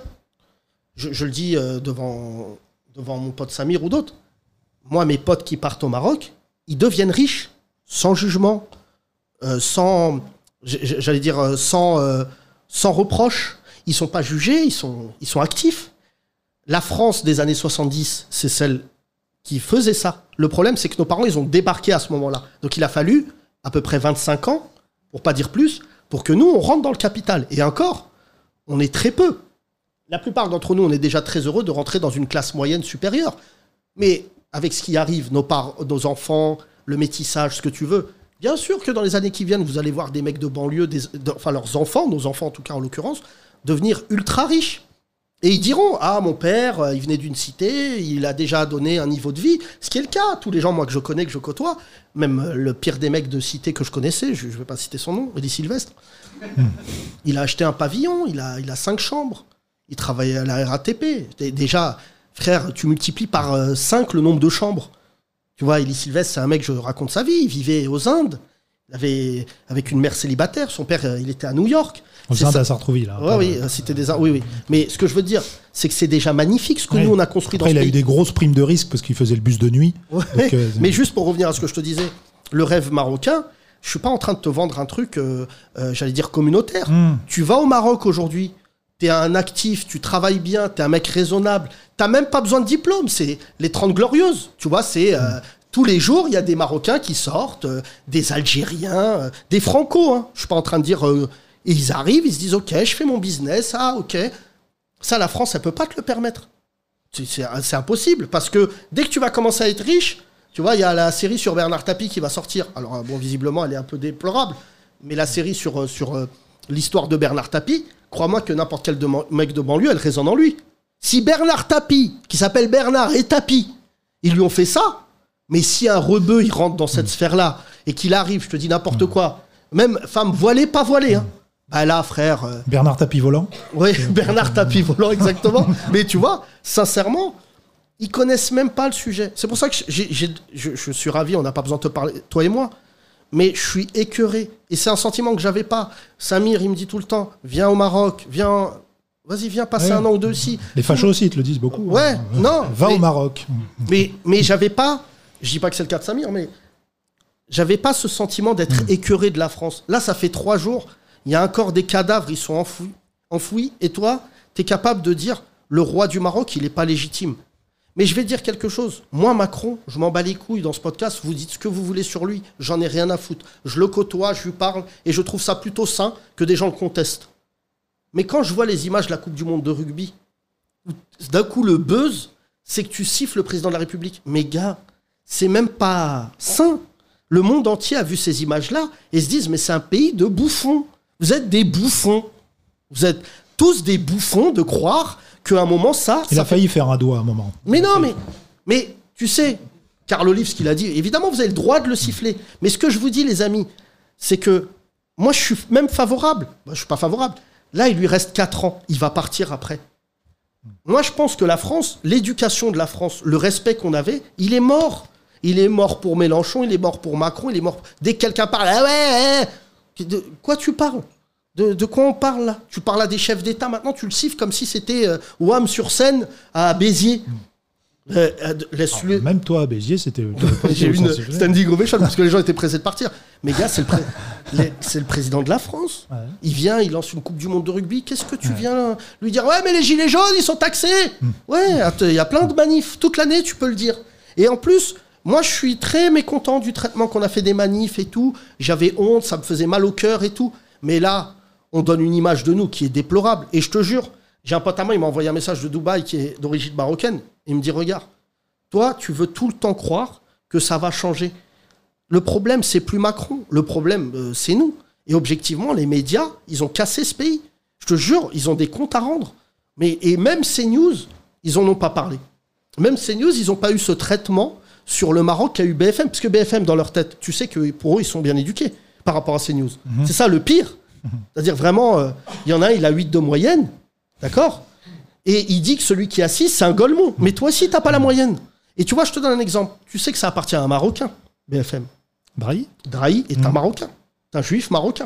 Je, je le dis euh, devant, devant mon pote Samir ou d'autres. Moi, mes potes qui partent au Maroc, ils deviennent riches, sans jugement, euh, sans, j'allais dire, euh, sans, euh, sans reproche. Ils ne sont pas jugés, ils sont, ils sont actifs. La France des années soixante-dix, c'est celle qui faisait ça. Le problème, c'est que nos parents, ils ont débarqué à ce moment-là. Donc, il a fallu à peu près vingt-cinq ans, pour pas dire plus, pour que nous, on rentre dans le capital. Et encore, on est très peu. La plupart d'entre nous, on est déjà très heureux de rentrer dans une classe moyenne supérieure. Mais avec ce qui arrive, nos, par- nos enfants, le métissage, ce que tu veux, bien sûr que dans les années qui viennent, vous allez voir des mecs de banlieue, des, de, enfin leurs enfants, nos enfants en tout cas en l'occurrence, devenir ultra riches. Et ils diront, ah, mon père, il venait d'une cité, il a déjà donné un niveau de vie. Ce qui est le cas. Tous les gens, moi, que je connais, que je côtoie, même le pire des mecs de cité que je connaissais, je ne vais pas citer son nom, Eddie Sylvestre, mmh. il a acheté un pavillon, il a, il a cinq chambres, il travaillait à la R A T P. Déjà, frère, tu multiplies par cinq le nombre de chambres. Tu vois, Eddie Sylvestre, c'est un mec, je raconte sa vie, il vivait aux Indes, il avait, avec une mère célibataire, son père, il était à New York. Aux Indes à Sartrouville. Là, ouais, oui, c'était des... oui, oui. Mais ce que je veux dire, c'est que c'est déjà magnifique ce que ouais. nous, on a construit Après, dans ce il pays. a eu des grosses primes de risque parce qu'il faisait le bus de nuit. Ouais. Donc, euh, mais juste pour revenir à ce que je te disais, le rêve marocain, je suis pas en train de te vendre un truc, euh, euh, j'allais dire communautaire. Mm. Tu vas au Maroc aujourd'hui, tu es un actif, tu travailles bien, tu es un mec raisonnable, tu même pas besoin de diplôme, c'est les trente glorieuses. Tu vois, c'est... Euh, mm. Tous les jours, il y a des Marocains qui sortent, euh, des Algériens, euh, des Franco. Hein. Je suis pas en train de dire... Euh, et ils arrivent, ils se disent « Ok, je fais mon business, ah ok. » Ça, la France, elle peut pas te le permettre. C'est, c'est, c'est impossible, parce que dès que tu vas commencer à être riche, tu vois, il y a la série sur Bernard Tapie qui va sortir. Alors, bon, visiblement, elle est un peu déplorable, mais la série sur, sur euh, l'histoire de Bernard Tapie, crois-moi que n'importe quel de, mec de banlieue, elle résonne en lui. Si Bernard Tapie, qui s'appelle Bernard et Tapie, ils lui ont fait ça, mais si un rebeu, il rentre dans cette mmh. sphère-là, et qu'il arrive, je te dis n'importe mmh. quoi, même femme voilée, pas voilée, hein, bah là, frère... Euh... Bernard Tapie volant. Oui, Bernard Tapie volant, exactement. Mais tu vois, sincèrement, ils connaissent même pas le sujet. C'est pour ça que j'ai, j'ai, je, je suis ravi, on n'a pas besoin de te parler, toi et moi, mais je suis écœuré. Et c'est un sentiment que j'avais pas. Samir, il me dit tout le temps, viens au Maroc, viens... Vas-y, viens passer ouais. un an ou deux ici. Les fachos aussi, ils te le disent beaucoup. Ouais, hein. non. Va mais, au Maroc. Mais, mais j'avais pas... Je dis pas que c'est le cas de Samir, mais... J'avais pas ce sentiment d'être mmh. écœuré de la France. Là, ça fait trois jours... Il y a encore des cadavres, ils sont enfouis. enfouis et toi, tu es capable de dire le roi du Maroc, il n'est pas légitime. Mais je vais te dire quelque chose. Moi, Macron, je m'en bats les couilles dans ce podcast. Vous dites ce que vous voulez sur lui. J'en ai rien à foutre. Je le côtoie, je lui parle. Et je trouve ça plutôt sain que des gens le contestent. Mais quand je vois les images de la Coupe du Monde de rugby, d'un coup, le buzz, c'est que tu siffles le président de la République. Mais gars, c'est même pas sain. Le monde entier a vu ces images-là et se disent, mais c'est un pays de bouffons. Vous êtes des bouffons. Vous êtes tous des bouffons de croire qu'à un moment, ça... Il ça a fait... failli faire un doigt à un moment. Mais non, mais, mais tu sais, Carl Olive, ce qu'il a dit, évidemment, vous avez le droit de le siffler. Mais ce que je vous dis, les amis, c'est que moi, je suis même favorable. Moi, je ne suis pas favorable. Là, il lui reste quatre ans. Il va partir après. Moi, je pense que la France, l'éducation de la France, le respect qu'on avait, il est mort. Il est mort pour Mélenchon, il est mort pour Macron, il est mort... Dès que quelqu'un parle, ah ouais, ouais. De quoi tu parles ? De, de quoi on parle là ? Tu parles à des chefs d'État maintenant, tu le siffles comme si c'était euh, Wham sur scène à Béziers. Euh, euh, laisse-le. Ah, même toi à Béziers, c'était. J'ai eu une standing ovation parce que les gens étaient pressés de partir. Mais gars, c'est le, pré... les... c'est le président de la France. Ouais. Il vient, il lance une Coupe du Monde de rugby. Qu'est-ce que tu ouais. viens lui dire ? Ouais, mais les gilets jaunes, ils sont taxés. Mm. Ouais, il y a plein de manifs toute l'année, tu peux le dire. Et en plus. Moi, je suis très mécontent du traitement qu'on a fait des manifs et tout. J'avais honte, ça me faisait mal au cœur et tout. Mais là, on donne une image de nous qui est déplorable. Et je te jure, j'ai un pote à moi, il m'a envoyé un message de Dubaï qui est d'origine marocaine. Il me dit, regarde, toi, tu veux tout le temps croire que ça va changer. Le problème, c'est plus Macron. Le problème, euh, c'est nous. Et objectivement, les médias, ils ont cassé ce pays. Je te jure, ils ont des comptes à rendre. Mais, et même CNews, ils n'en ont pas parlé. Même CNews, ils n'ont pas eu ce traitement sur le Maroc qu'a eu B F M, parce que B F M, dans leur tête, tu sais que pour eux, ils sont bien éduqués par rapport à CNews. Mmh. C'est ça le pire. Mmh. C'est-à-dire vraiment, il euh, y en a un, il a huit de moyenne, d'accord ? Et il dit que celui qui a six, c'est un golemon. Mmh. Mais toi aussi, tu n'as pas la moyenne. Et tu vois, je te donne un exemple. Tu sais que ça appartient à un Marocain, B F M. Drahi ? Drahi est mmh. un Marocain. C'est un juif marocain.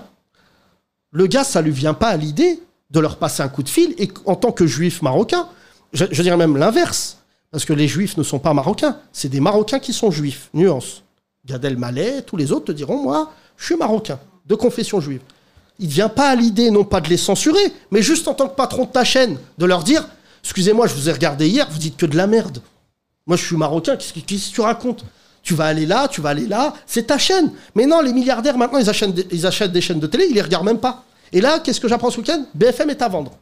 Le gars, ça lui vient pas à l'idée de leur passer un coup de fil, et en tant que juif marocain, je, je dirais même l'inverse. Parce que les juifs ne sont pas marocains. C'est des Marocains qui sont juifs. Nuance. Gad Elmaleh, tous les autres te diront, moi, je suis marocain, de confession juive. Il ne vient pas à l'idée, non pas de les censurer, mais juste en tant que patron de ta chaîne, de leur dire, excusez-moi, je vous ai regardé hier, vous dites que de la merde. Moi, je suis marocain, qu'est-ce que, qu'est-ce que tu racontes ? Tu vas aller là, tu vas aller là, c'est ta chaîne. Mais non, les milliardaires, maintenant, ils achètent des, ils achètent des chaînes de télé, ils les regardent même pas. Et là, qu'est-ce que j'apprends ce week-end ? B F M est à vendre.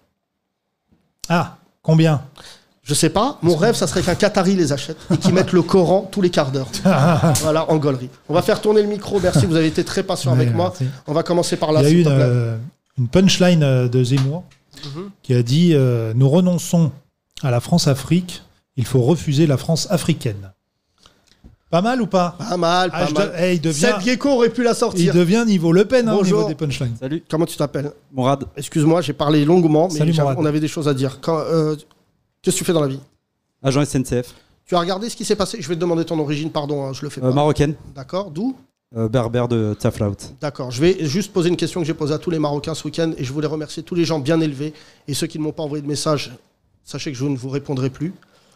Ah, combien ? Je sais pas, mon rêve, ça serait qu'un Qatari les achète et qu'ils mettent le Coran tous les quarts d'heure. Voilà, en gaulerie. On va faire tourner le micro, merci, vous avez été très patient avec oui, moi. Merci. On va commencer par là. Il y a eu une, euh, une punchline de Zemmour mm-hmm. qui a dit euh, « Nous renonçons à la France-Afrique, il faut refuser la France africaine ». Pas mal ou pas ? Pas mal, pas ah, mal. De... Hey, devient... Seth Gecko aurait pu la sortir. Il devient niveau Le Pen hein, au niveau des punchlines. Salut. Comment tu t'appelles ? Mourad. Excuse-moi, j'ai parlé longuement, mais Salut, on avait des choses à dire. Quand, euh, qu'est-ce que tu fais dans la vie ? Agent S N C F. Tu as regardé ce qui s'est passé ? Je vais te demander ton origine, pardon, hein, je le fais pas. Euh, marocaine. D'accord, d'où ? euh, Berbère de Taflaout. D'accord, je vais juste poser une question que j'ai posée à tous les Marocains ce week-end et je voulais remercier tous les gens bien élevés et ceux qui ne m'ont pas envoyé de message, sachez que je ne vous répondrai plus.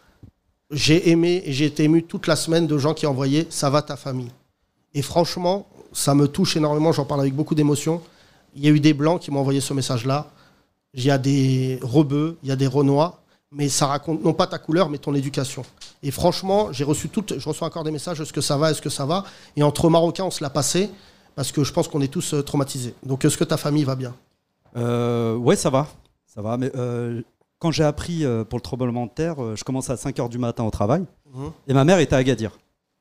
J'ai aimé et j'ai été ému toute la semaine de gens qui envoyaient « ça va ta famille ». Et franchement, ça me touche énormément, j'en parle avec beaucoup d'émotion. Il y a eu des Blancs qui m'ont envoyé ce message-là. Il y a des Rebeux, il y a des Renois. Mais ça raconte non pas ta couleur, mais ton éducation. Et franchement, j'ai reçu toutes, je reçois encore des messages, est-ce que ça va, est-ce que ça va ? Et entre Marocains, on se l'a passé, parce que je pense qu'on est tous euh, traumatisés. Donc, est-ce que ta famille va bien ? euh, Ouais, ça va. Ça va, mais euh, quand j'ai appris euh, pour le tremblement de terre, euh, je commençais à cinq heures du matin au travail, mmh. et ma mère était à Agadir.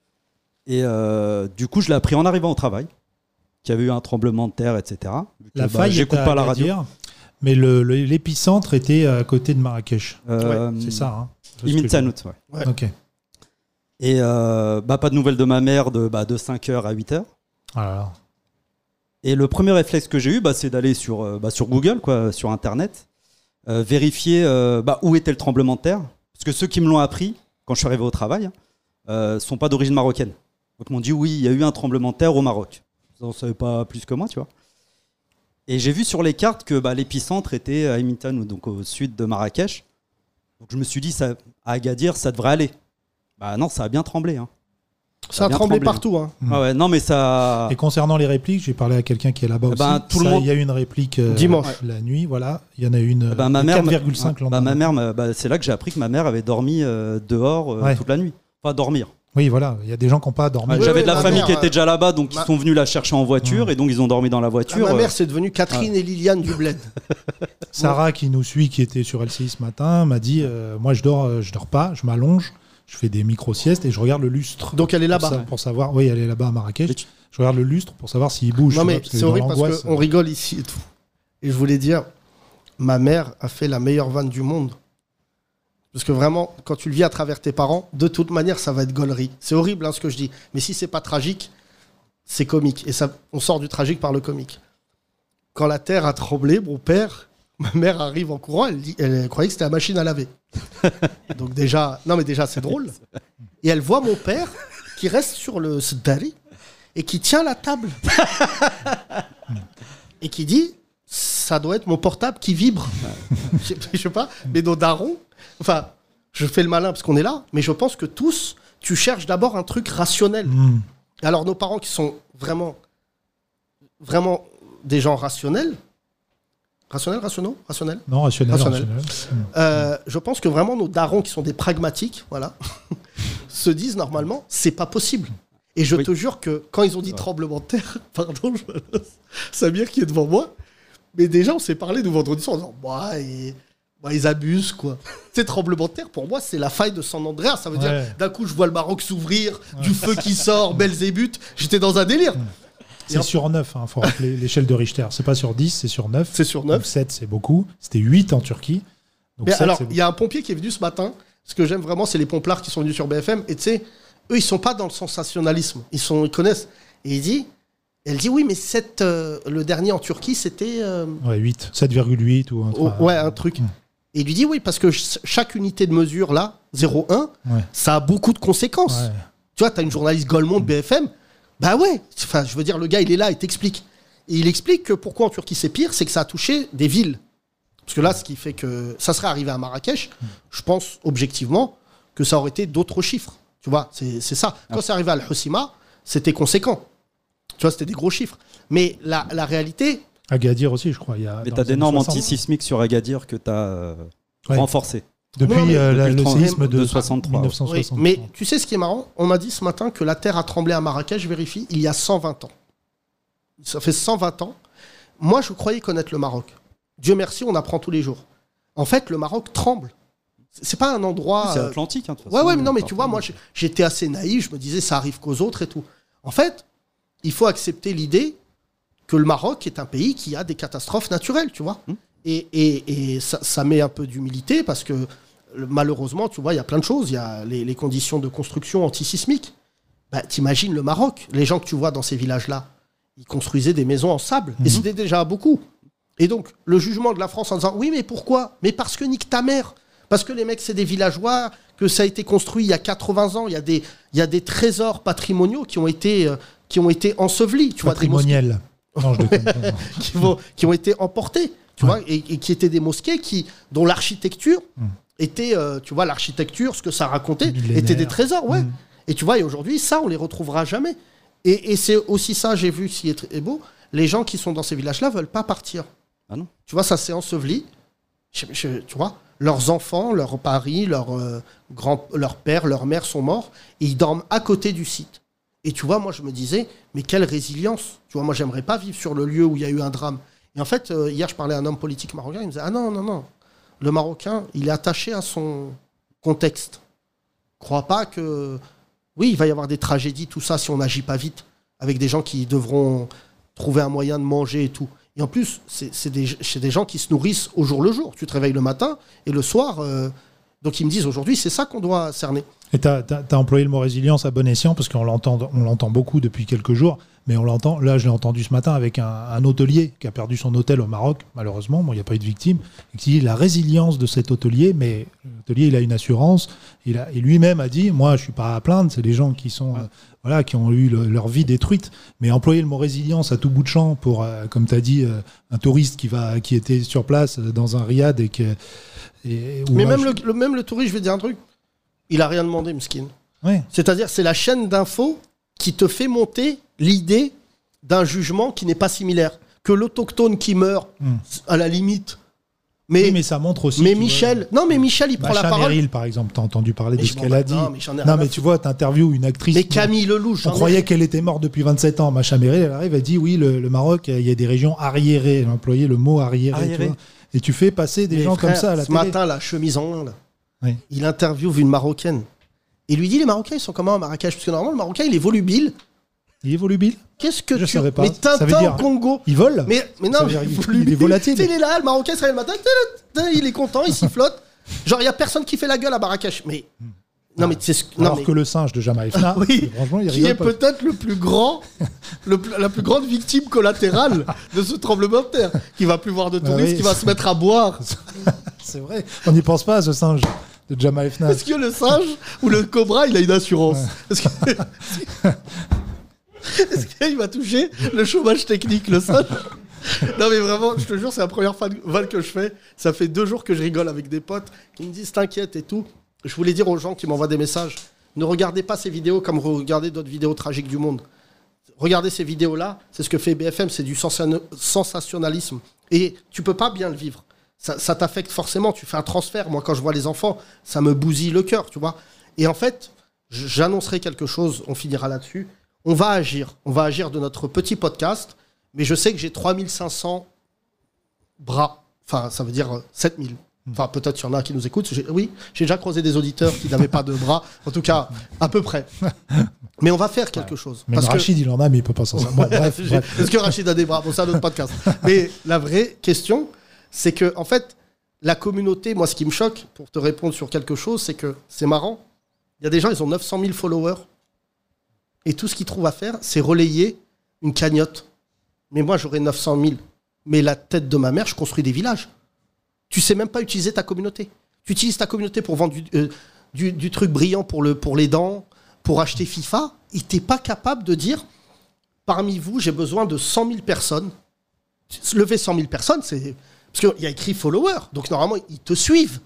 Et euh, du coup, je l'ai appris en arrivant au travail, qu'il y avait eu un tremblement de terre, et cetera. La que, faille bah, j'écoute pas la radio. Mais le, le, l'épicentre était à côté de Marrakech. Euh, ouais, c'est ça. Hein, Imin Sanout, ouais. ouais. Ok. Et euh, bah, pas de nouvelles de ma mère de, bah, de cinq heures à huit heures. Alors. Et le premier réflexe que j'ai eu, bah, c'est d'aller sur, euh, bah, sur Google, quoi, sur Internet, euh, vérifier euh, bah, où était le tremblement de terre. Parce que ceux qui me l'ont appris, quand je suis arrivé au travail, ne euh, sont pas d'origine marocaine. Donc ils m'ont dit oui, il y a eu un tremblement de terre au Maroc. Ils n'en savaient pas plus que moi, tu vois. Et j'ai vu sur les cartes que bah, l'épicentre était à Imin, donc au sud de Marrakech. Donc je me suis dit, ça, à Agadir, ça devrait aller. Bah non, ça a bien tremblé. Hein. Ça a bien tremblé tremblé. partout. Hein. Ah ouais, non mais ça. Et concernant les répliques, j'ai parlé à quelqu'un qui est là-bas Eh aussi. ben, tout le Ça, monde- Il y a eu une réplique euh, Dimanche. la nuit, voilà. Il y en a une Eh ben, euh, ma de mère, quatre virgule cinq bah, lendemain. ma mère, m'a- bah, c'est là que j'ai appris que ma mère avait dormi euh, dehors euh, Ouais. toute la nuit. Enfin dormir. Oui, voilà. Il y a des gens qui n'ont pas dormi. Ouais, Oui, J'avais oui, de la ma famille mère, qui était euh, déjà là-bas, donc ma- ils sont venus la chercher en voiture Ouais. et donc ils ont dormi dans la Ah, voiture. ma euh. mère, c'est devenu Catherine et Liliane du bled. Sarah, qui nous suit, qui était sur L C I ce matin, m'a dit euh, moi, je dors, euh, je dors pas, je m'allonge, je fais des micro-siestes et je regarde le lustre. Donc elle est Pour, là-bas. sa- pour savoir, oui, elle est là-bas à Marrakech. Mais tu- Je regarde le lustre pour savoir s'il bouge. Non tu mais vois, parce que c'est dans horrible parce l'angoisse, qu'on rigole ici et tout. Et je voulais dire, ma mère a fait la meilleure vanne du monde. Parce que vraiment, quand tu le vis à travers tes parents, de toute manière, ça va être gaulerie. C'est horrible hein, ce que je dis. Mais si c'est pas tragique, c'est comique. Et ça, on sort du tragique par le comique. Quand la terre a tremblé, mon père, ma mère arrive en courant, elle, dit, elle croyait que c'était la machine à laver. Donc déjà, non mais déjà c'est drôle. Et elle voit mon père qui reste sur le sdari et qui tient la table. Et qui dit, ça doit être mon portable qui vibre. je, sais, je sais pas, mais nos darons, enfin, je fais le malin parce qu'on est là, mais je pense que tous, tu cherches d'abord un truc rationnel. Hmm. Et alors nos parents qui sont vraiment, vraiment des gens rationnels, rationnels, rationnels, rationnels, Non, rationnel. Rationnel. rationnel. Hmm. euh, je pense que vraiment nos darons qui sont des pragmatiques, voilà, se disent normalement, c'est pas possible. Et je Oui. te jure que quand ils ont dit tremblement de terre, pardon, je... Samir qui est devant moi, mais déjà on s'est parlé de vendredi soir en disant, bah, et... bah, ils abusent quoi. C'est tremblement de terre, pour moi c'est la faille de San Andreas, ça veut dire Ouais. d'un coup je vois le Maroc s'ouvrir, du feu qui sort, Belzébuth, j'étais dans un délire. C'est sur neuf, il faut rappeler l'échelle de Richter. C'est pas sur dix, c'est sur neuf. C'est sur neuf. Donc sept, c'est beaucoup. C'était huit en Turquie. Donc Mais sept, alors, c'est il y a un pompier qui est venu ce matin. Ce que j'aime vraiment, c'est les pomplards qui sont venus sur B F M. Et tu sais, eux, ils sont pas dans le sensationnalisme. Ils, sont, ils connaissent. Et il dit, elle dit, oui, mais cette, euh, le dernier en Turquie, c'était... euh, beaucoup. Ouais, huit. sept virgule huit ou un oh, truc. ouais, un truc. Mm. Et il lui dit, oui, parce que ch- chaque unité de mesure, là, zéro virgule un, Ouais. ça a beaucoup de conséquences. Ouais. Tu vois, tu as une journaliste Goldman de B F M. Bah ouais. Enfin, je veux dire, le gars, il est là, il t'explique. Et il explique que pourquoi en Turquie c'est pire, c'est que ça a touché des villes. Parce que là, ce qui fait que ça serait arrivé à Marrakech, je pense objectivement que ça aurait été d'autres chiffres. Tu vois, c'est c'est ça. Quand c'est arrivé à Al-Hoceima, c'était conséquent. Tu vois, c'était des gros chiffres. Mais la, la réalité, Agadir aussi, je crois. Il y a, Mais dans t'as les des années normes soixante. antisismiques sur Agadir que t'as euh, Ouais. renforcées. Depuis Non, mais euh, la- depuis le le séisme de, de soixante-trois, mille neuf cent oui, soixante. mais tu sais ce qui est marrant? On m'a dit ce matin que la Terre a tremblé à Marrakech, je vérifie, il y a cent vingt ans. Ça fait cent vingt ans. Moi, je croyais connaître le Maroc. Dieu merci, on apprend tous les jours. En fait, le Maroc tremble. C'est pas un endroit... C'est euh, Atlantique. Hein, de toute Ouais, façon, ouais, mais non, mais par tu vois, contre. moi, j'ai- j'étais assez naïf, je me disais, ça arrive qu'aux autres et tout. En fait, il faut accepter l'idée que le Maroc est un pays qui a des catastrophes naturelles, tu vois. Hmm. Et, et- et ça, ça met un peu d'humilité parce que le- malheureusement, tu vois, il y a plein de choses. Il y a les, les conditions de construction antisismiques. Bah, t'imagines le Maroc, les gens que tu vois dans ces villages-là, ils construisaient des maisons en sable. Et c'était déjà beaucoup. Et donc, le jugement de la France en disant, oui, mais pourquoi? Mais parce que nique ta mère. Parce que les mecs, c'est des villageois, que ça a été construit il y a quatre-vingts ans. Il y a des, il y a des trésors patrimoniaux qui ont été, euh, qui ont été ensevelis. Tu vois, des mosquées Patrimonial. Non, je déconne pas. qui, vont- qui ont été emportés. Tu Ouais. vois, et, et qui étaient des mosquées qui, dont l'architecture Mm. était, euh, tu vois, l'architecture, ce que ça racontait, Millénaire. était des trésors, ouais. Mm. Et tu vois, et aujourd'hui, ça, on les retrouvera jamais. Et, et c'est aussi ça, j'ai vu, ce qui est, tr- est beau, les gens qui sont dans ces villages-là veulent pas partir. Ah non. Tu vois, ça s'est enseveli. Je- je- tu vois, leurs enfants, leurs paris, leurs euh, grands, leurs pères, leurs mères sont morts et ils dorment à côté du site. Et tu vois, moi, je me disais, mais quelle résilience. Tu vois, moi, j'aimerais pas vivre sur le lieu où il y a eu un drame. Et en fait, euh, hier, je parlais à un homme politique marocain, il me disait, ah non, non, non. Le Marocain, il est attaché à son contexte. Crois pas que... Oui, il va y avoir des tragédies, tout ça, si on n'agit pas vite, avec des gens qui devront trouver un moyen de manger et tout. Et en plus, c'est c'est des, c'est des gens qui se nourrissent au jour le jour. Tu te réveilles le matin et le soir. euh, donc ils me disent aujourd'hui, c'est ça qu'on doit cerner. Et tu as, employé le mot résilience à bon escient parce qu'on l'entend, on l'entend beaucoup depuis quelques jours, mais on l'entend, là je l'ai entendu ce matin avec un, un hôtelier qui a perdu son hôtel au Maroc, malheureusement, bon, il n'y a pas eu de victime, et qui dit la résilience de cet hôtelier, mais l'hôtelier il a une assurance, il a, et lui-même a dit, moi je suis pas à plaindre, c'est des gens qui sont... Euh, voilà, qui ont eu le- leur vie détruite, mais employer le mot résilience à tout bout de champ pour, euh, comme tu as dit, euh, un touriste qui, va, qui était sur place euh, dans un riad et que... et- ou Mais moi, même, je- le, le- même le touriste, je vais dire un truc, il a rien demandé, Mskin. Ouais. C'est-à-dire, c'est la chaîne d'infos qui te fait monter l'idée d'un jugement qui n'est pas similaire. Que l'autochtone qui meurt, Mm. à la limite. Mais, Oui, mais ça montre aussi. mais tu Michel, vois, non, mais Michel, il prend Macha la parole. Merrill, par exemple, t'as entendu parler Mais de je ce m'en qu'elle bats- a dit. non, mais j'en ai rien Non, à mais foutre. tu vois, t'interviews une actrice. Mais Camille Lelouch, On j'en ai- croyait qu'elle était morte depuis vingt-sept ans. Macha Merrill, elle arrive, elle dit oui, le, le Maroc, il y a des régions arriérées. Elle a employé le mot arriéré. Arriéré. Tu vois. Et tu fais passer des Mais gens frère, comme ça à la ce télé. matin, la chemise en lin, là, Oui. il interviewe une Marocaine. Il lui dit, les Marocains, ils sont comment à Marrakech? Parce que normalement, le Marocain, il est volubile. Il est volubile. Qu'est-ce que Je tu... savais pas. Mais Ça veut Tintin dire- au Congo. Il vole. Mais, mais non, Ça mais veut dire qu'il- volubile. il est volatile. Tu sais, il est là, le Marocain se réveille le matin, il est content, il sifflote. Genre, il n'y a personne qui fait la gueule à Marrakech. Mais... Non, mais c'est ce... non, Alors mais... que le singe de Jama Efna, Oui, franchement, il qui est rigole pas. peut-être le plus grand, le pl- la plus grande victime collatérale de ce tremblement de terre, qui va plus voir de Bah touristes, oui. qui va se mettre à boire. C'est vrai. On n'y pense pas à ce singe de Jama Efna. Est-ce que le singe ou le cobra, il a une assurance? Est-ce que... Est-ce qu'il va toucher le chômage technique, le singe? Non mais vraiment, je te jure, c'est la première fan- vanne que je fais. Ça fait deux jours que je rigole avec des potes qui me disent t'inquiète et tout. Je voulais dire aux gens qui m'envoient des messages, ne regardez pas ces vidéos comme vous regardez d'autres vidéos tragiques du monde. Regardez ces vidéos-là, c'est ce que fait B F M, c'est du sensa- sensationnalisme. Et tu peux pas bien le vivre. Ça, ça t'affecte forcément, tu fais un transfert. Moi, quand je vois les enfants, ça me bousille le cœur, tu vois. Et en fait, j- j'annoncerai quelque chose, on finira là-dessus. On va agir, on va agir de notre petit podcast, mais je sais que j'ai trois mille cinq cents bras. Enfin, ça veut dire euh, sept mille. Enfin, peut-être qu'il y en a qui nous écoutent. J'ai- Oui, j'ai déjà croisé des auditeurs qui n'avaient pas de bras. En tout cas, à peu près. Mais on va faire quelque chose. Même Parce que- Rachid, il en a, mais il peut pas s'en sortir. Bon, bref, J'ai- bref. Est-ce que Rachid a des bras? Bon, c'est un autre podcast. Mais la vraie question, c'est que, en fait, la communauté, moi, ce qui me choque, pour te répondre sur quelque chose, c'est que c'est marrant. Il y a des gens, ils ont neuf cent mille followers. Et tout ce qu'ils trouvent à faire, c'est relayer une cagnotte. Mais moi, j'aurais neuf cent mille. Mais la tête de ma mère, je construis des villages. Tu sais même pas utiliser ta communauté. Tu utilises ta communauté pour vendre du, euh, du, du truc brillant pour, le, pour les dents, pour acheter FIFA, et t'es pas capable de dire, parmi vous, j'ai besoin de cent mille personnes. Lever cent mille personnes, c'est... Parce qu'il y a écrit follower, donc normalement, ils te suivent.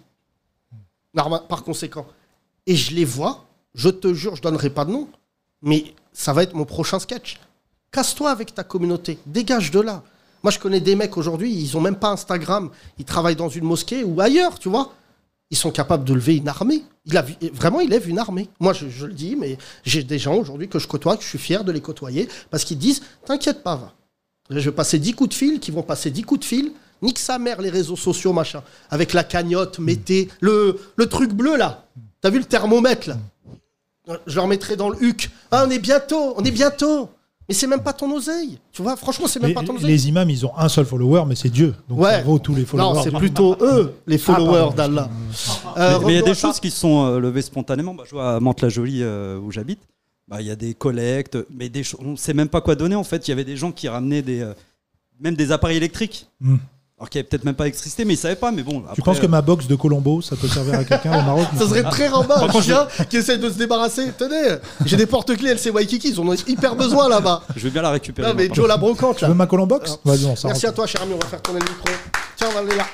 Normal- par conséquent. Et je les vois, je te jure, je donnerai pas de nom, mais ça va être mon prochain sketch. Casse-toi avec ta communauté, dégage de là. Moi, je connais des mecs aujourd'hui, ils ont même pas Instagram, ils travaillent dans une mosquée ou ailleurs, tu vois. Ils sont capables de lever une armée. Il a, vraiment, il lève une armée. Moi, je, je le dis, mais j'ai des gens aujourd'hui que je côtoie, que je suis fier de les côtoyer, parce qu'ils disent, t'inquiète pas, va. Je vais passer dix coups de fil, qui vont passer dix coups de fil, nique sa mère les réseaux sociaux, machin. Avec la cagnotte, mettez le, le truc bleu, là. T'as vu le thermomètre, là? Je leur mettrai dans le huc. Ah, on est bientôt, on est bientôt. Mais c'est même pas ton oseille. Tu vois, franchement, c'est même Les, pas ton oseille. les imams, ils ont un seul follower, mais c'est Dieu. Donc Ouais. ça vaut tous les followers. Non, c'est du- plutôt eux, les followers pardon. d'Allah. Mais- Euh, mais il y a revenons des à ça. choses qui se sont euh, levées spontanément. Bah, je vois à Mantes-la-Jolie euh, où j'habite, bah, il y a des collectes, mais des cho- on ne sait même pas quoi donner en fait. Il y avait des gens qui ramenaient des, euh, même des appareils électriques, Hmm. alors qu'il n'y avait peut-être même pas existé, mais ils ne savaient pas. Mais bon, Tu après, penses que euh, ma box de Colombo, ça peut servir à quelqu'un au Maroc? Ça serait très rambin, un chien qui essaie de se débarrasser. Tenez, j'ai des porte-clés L C Waikiki, ils en ont hyper besoin là-bas. je vais bien la récupérer. Non, mais moi, Joe la brocante Tu là. veux ma Colombox? Alors, Vas-y, on s'en Merci à rentre. toi, cher ami, on va faire tourner le micro. Tiens, on va aller là.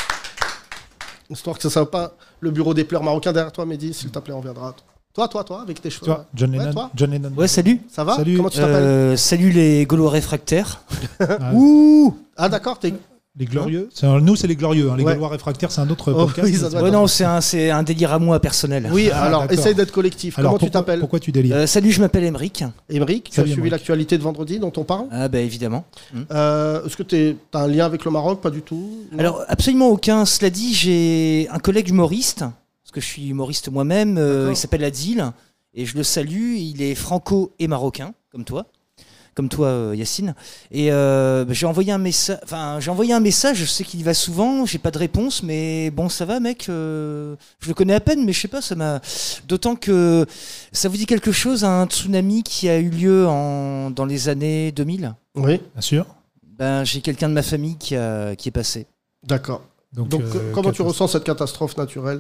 Histoire que ça ne soit pas le bureau des pleurs marocains derrière toi, Mehdi, s'il te plaît, on viendra. Toi, toi, toi, avec tes cheveux. Toi, John Ouais, Lennon. toi John Lennon. Ouais, salut. Ça va? Salut. Comment tu t'appelles? Euh, salut les Gaulois réfractaires. Ah, Ouh. Ah, d'accord, t'es. Les Glorieux. C'est un- Nous, c'est les Glorieux. hein. Les Ouais. Gaulois réfractaires, c'est un autre Oh, podcast. oui, ça doit Ouais, non, c'est un, c'est un délire à moi personnel. Oui, Ah, alors, d'accord. essaye d'être collectif. Alors, Comment tu pourquoi- t'appelles? Pourquoi tu délires? Euh, salut, je m'appelle Emeric. Émeric, tu as Salut, suivi Émeric. l'actualité de vendredi dont on parle? Ah, bah évidemment. Hmm. Euh, Est-ce que tu as un lien avec le Maroc? Pas du tout. Non. Alors, absolument aucun. Cela dit, j'ai un collègue humoriste, parce que je suis humoriste moi-même. euh, D'accord. il s'appelle Adil, et je le salue. Il est franco et marocain, comme toi. Comme toi, euh, Yacine. Et euh, bah, j'ai envoyé un message. Enfin, j'ai envoyé un message. Je sais qu'il y va souvent. J'ai pas de réponse, mais bon, ça va, mec. euh, je le connais à peine, mais je sais pas. Ça m'a. D'autant que ça vous dit quelque chose, un tsunami qui a eu lieu en dans les années deux mille. Oui, Bien sûr. Ben, j'ai quelqu'un de ma famille qui a qui est passé. d'accord. Donc, Donc, euh, comment tu catastrophe. ressens cette catastrophe naturelle?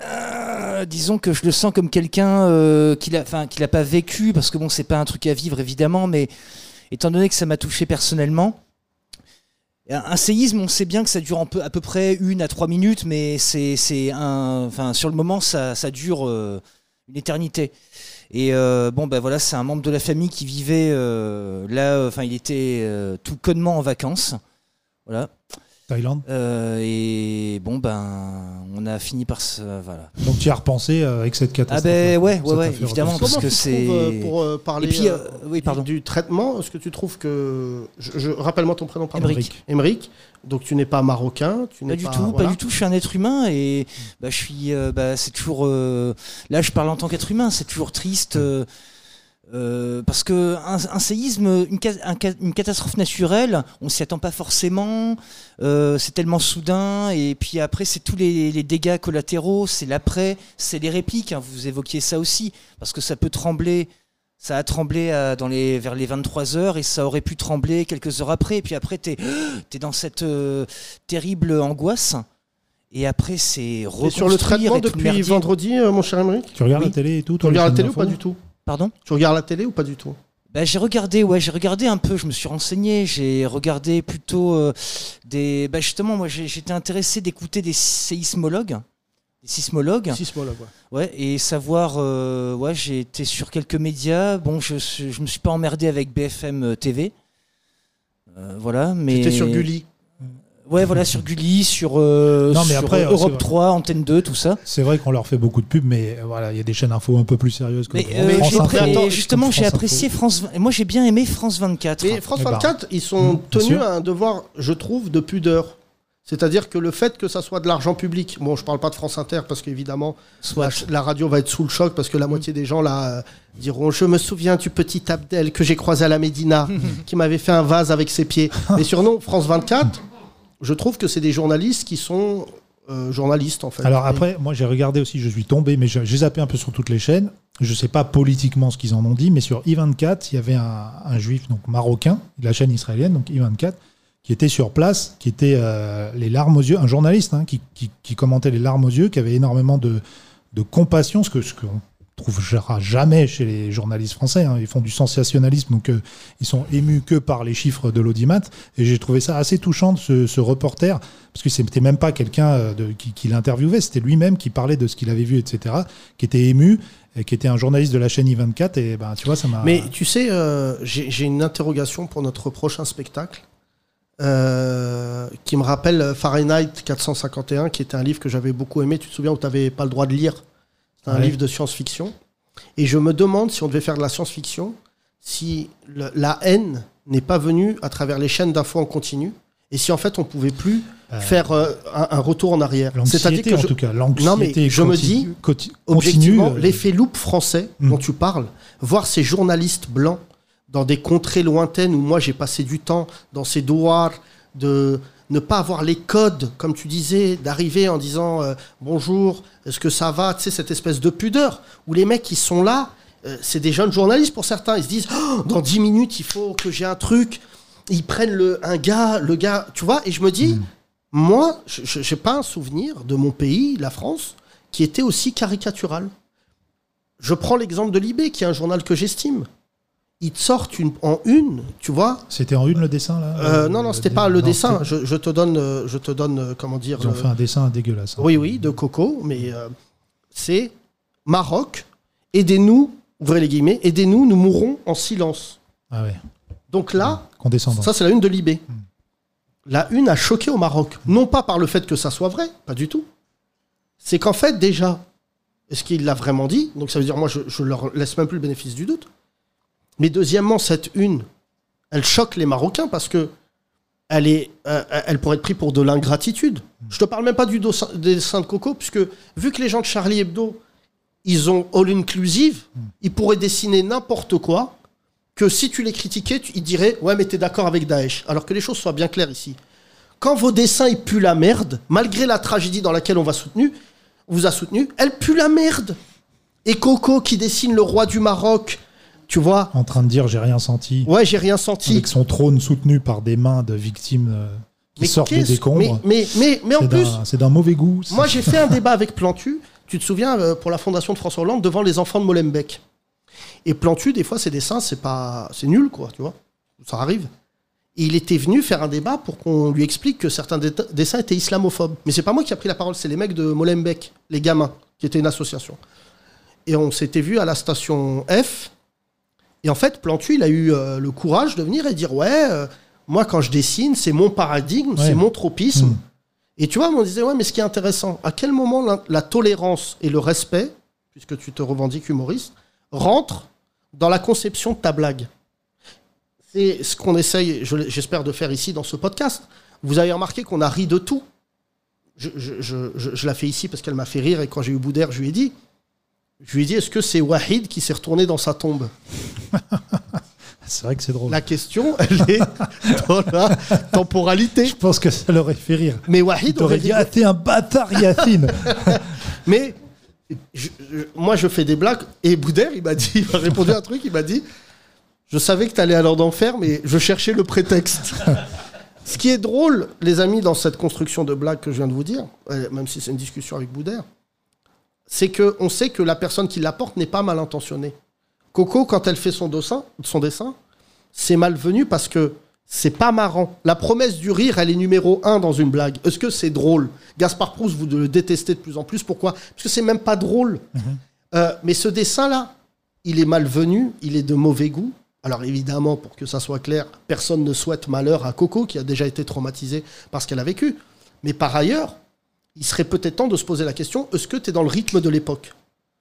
Euh, disons que je le sens comme quelqu'un euh, qui l'a, enfin, qui l'a pas vécu, parce que bon, c'est pas un truc à vivre évidemment, mais étant donné que ça m'a touché personnellement, un, un séisme, on sait bien que ça dure un peu, à peu près une à trois minutes, mais c'est, c'est un, enfin, sur le moment, ça, ça dure euh, une éternité. Et euh, bon, ben voilà, c'est un membre de la famille qui vivait euh, là, enfin, il était euh, tout connement en vacances. Voilà. Thaïlande. Euh, et bon, ben, on a fini par se. Voilà. Donc tu y as repensé euh, avec cette catastrophe. Ah, ben ouais, ouais, Ça t'a ouais, fait évidemment, repenser. parce que tu c'est. trouves, euh, pour euh, parler Et puis, euh, euh, oui, pardon. du, du traitement, est-ce que tu trouves que. Je, je- Rappelle-moi ton prénom, pardon. Émeric. Émeric. Donc tu n'es pas marocain. Tu n'es Pas du pas, tout, voilà. pas du tout. Je suis un être humain et bah, je suis. euh, bah, c'est toujours. euh, là, je parle en tant qu'être humain. C'est toujours triste euh, euh, parce que un, un séisme, une, ca- un ca- une catastrophe naturelle, on s'y attend pas forcément. euh, c'est tellement soudain et puis après, c'est tous les, les dégâts collatéraux, c'est l'après, c'est les répliques. Hein, vous évoquiez ça aussi parce que ça peut trembler. Ça a tremblé à- dans les, vers les vingt-trois heures et ça aurait pu trembler quelques heures après. Et puis après, t'es es dans cette euh, terrible angoisse. Et après, c'est Et reconstruire. sur le traitement et tout le depuis merdier. vendredi, euh, mon cher Émeric, Tu regardes Oui. la télé et tout tu toi, les regardes la chaînes télé ou pas d'infos du tout Pardon Tu regardes la télé ou pas du tout bah, j'ai regardé, ouais, j'ai regardé un peu. Je me suis renseigné. J'ai regardé plutôt euh, des. Bah, justement, moi, j'ai- j'étais intéressé d'écouter des séismologues, des sismologues. Sismologue, ouais. Ouais, et savoir, euh, ouais, j'ai été sur quelques médias. Bon, je, suis- je me suis pas emmerdé avec B F M T V. Euh, voilà, mais. J'étais sur Gulli. Ouais, voilà, sur Gulli, sur, euh, Non, mais sur après, euh, c'est Europe vrai. trois, Antenne deux, tout ça. C'est vrai qu'on leur fait beaucoup de pubs, mais euh, voilà, il y a des chaînes info un peu plus sérieuses que Mais, France euh, j'ai Info. pré- attends, et justement, comme j'ai France apprécié Info. France vingt. Moi, j'ai bien aimé France vingt-quatre. Mais France Eh ben, vingt-quatre, ils sont mmh, bien tenus sûr. à un devoir, je trouve, de pudeur. C'est-à-dire que le fait que ça soit de l'argent public, bon, je parle pas de France Inter parce qu'évidemment, la, Soit. la radio va être sous le choc parce que la moitié des gens là euh, diront je me souviens du petit Abdel que j'ai croisé à la Médina qui m'avait fait un vase avec ses pieds. Mais sur non, France vingt-quatre, je trouve que c'est des journalistes qui sont euh, journalistes en fait. Alors Et- après, moi j'ai regardé aussi, je suis tombé, mais j'ai j'ai zappé un peu sur toutes les chaînes. Je sais pas politiquement ce qu'ils en ont dit, mais sur I vingt-quatre, il y avait un, un juif donc marocain, la chaîne israélienne, donc I vingt-quatre, qui était sur place, qui était euh, les larmes aux yeux, un journaliste hein, qui, qui, qui commentait les larmes aux yeux, qui avait énormément de, de compassion, ce que ce qu'on trouvera jamais chez les journalistes français. Hein. Ils font du sensationnalisme, donc euh, ils sont émus que par les chiffres de l'audimat. Et j'ai trouvé ça assez touchant, ce, ce reporter, parce que c'était même pas quelqu'un euh, de- qui, qui l'interviewait, c'était lui-même qui parlait de ce qu'il avait vu, et cetera, qui était ému, et qui était un journaliste de la chaîne I vingt-quatre. Et ben, tu vois, ça m'a. Mais tu sais, euh, j'ai j'ai une interrogation pour notre prochain spectacle euh, qui me rappelle Fahrenheit quatre cent cinquante et un, qui était un livre que j'avais beaucoup aimé. Tu te souviens où tu n'avais pas le droit de lire? C'est un Ouais. livre de science-fiction. Et je me demande si on devait faire de la science-fiction, si le- la haine n'est pas venue à travers les chaînes d'infos en continu, et si en fait on pouvait plus Euh, faire euh, un, un retour en arrière. L'anxiété, en je- tout cas. Non, mais L'anxiété je me conti- dis, conti- continue. objectivement, euh, l'effet loupe français Mm. dont tu parles, voir ces journalistes blancs dans des contrées lointaines où moi j'ai passé du temps dans ces douars, de ne pas avoir les codes, comme tu disais, d'arriver en disant euh, bonjour, est-ce que ça va, tu sais, cette espèce de pudeur où les mecs qui sont là, euh, c'est des jeunes journalistes pour certains, ils se disent oh, dans dix minutes il faut que j'ai un truc, ils prennent le, un gars, le gars, tu vois, et je me dis, Mm. moi, je n'ai pas un souvenir de mon pays, la France, qui était aussi caricatural. Je prends l'exemple de Libé, qui est un journal que j'estime. Ils te sortent une, en une, tu vois. C'était en une le dessin là Euh, non, non, c'était pas le non, dessin. c'était- Je, je te donne, euh, je te donne, euh, comment dire. Ils ont le- fait un dessin dégueulasse. hein. Oui, oui, de Coco, mais euh, c'est Maroc. Aidez-nous, ouvrez les guillemets. Aidez-nous, nous mourrons en silence. Ah ouais, Donc là, condescendant. ça c'est la une de Libé. La une a choqué au Maroc. Non pas par le fait que ça soit vrai, pas du tout. C'est qu'en fait, déjà, est-ce qu'il l'a vraiment dit? Donc ça veut dire, moi, je, je leur laisse même plus le bénéfice du doute. Mais deuxièmement, cette une, elle choque les Marocains parce que elle, est, euh, elle pourrait être prise pour de l'ingratitude. Je te parle même pas du dos- des dessins de Coco, puisque vu que les gens de Charlie Hebdo, ils ont all inclusive, ils pourraient dessiner n'importe quoi, que si tu les critiquais, tu- ils diraient « Ouais, mais t'es d'accord avec Daesh ». Alors que les choses soient bien claires ici. Quand vos dessins, ils puent la merde, malgré la tragédie dans laquelle on va soutenu, vous a soutenu, elle pue la merde. Et Coco qui dessine le roi du Maroc, tu vois, En train de dire j'ai rien senti. ouais, j'ai rien senti. Avec son trône soutenu par des mains de victimes euh, qui Mais sortent des qu'est-ce- décombres. Mais, mais, mais, mais en C'est plus, d'un- c'est d'un mauvais goût. moi j'ai fait un débat avec Plantu, tu te souviens, euh, pour la fondation de François Hollande, devant les enfants de Molenbeek. Et Plantu, des fois, ses dessins, c'est pas, c'est nul, quoi, tu vois. Ça arrive. Et il était venu faire un débat pour qu'on lui explique que certains dé- dessins étaient islamophobes. Mais c'est pas moi qui a pris la parole, c'est les mecs de Molenbeek, les gamins, qui étaient une association. et on s'était vu à la station F. Et en fait, Plantu, il a eu euh, le courage de venir et dire ouais, euh, moi quand je dessine, c'est mon paradigme, ouais. c'est mon tropisme. Mmh. Et tu vois, on disait ouais, mais ce qui est intéressant, à quel moment la, la tolérance et le respect, puisque tu te revendiques humoriste, rentrent dans la conception de ta blague. C'est ce qu'on essaye, je, j'espère, de faire ici dans ce podcast. Vous avez remarqué qu'on a ri de tout. Je, je, je, je, je la fais ici parce qu'elle m'a fait rire et quand j'ai eu Boudère, je lui ai dit, je lui ai dit, est-ce que c'est Wahid qui s'est retourné dans sa tombe ? C'est vrai que c'est drôle. La question, elle est dans la temporalité. Je pense que ça l'aurait fait rire. Mais Wahid aurait dit, ah, t'es un bâtard, Yacine. Mais je, je, moi, je fais des blagues et Boudère, il m'a dit, il m'a répondu un truc, il m'a dit, je savais que t'allais aller d'enfer, mais je cherchais le prétexte. Ce qui est drôle, les amis, dans cette construction de blague que je viens de vous dire, même si c'est une discussion avec Boudère, c'est qu'on sait que la personne qui l'apporte n'est pas mal intentionnée. Coco, quand elle fait son dessin, son dessin, c'est malvenu parce que c'est pas marrant. La promesse du rire, elle est numéro un dans une blague. Est-ce que c'est drôle ? Gaspard Proust, vous le détestez de plus en plus. Pourquoi ? Parce que c'est même pas drôle. Mm-hmm. Euh, mais ce dessin-là, il est malvenu, il est de mauvais goût. Alors évidemment, pour que ça soit clair, personne ne souhaite malheur à Coco, qui a déjà été traumatisée par ce qu'elle a vécu. Mais par ailleurs, il serait peut-être temps de se poser la question, est-ce que tu es dans le rythme de l'époque ?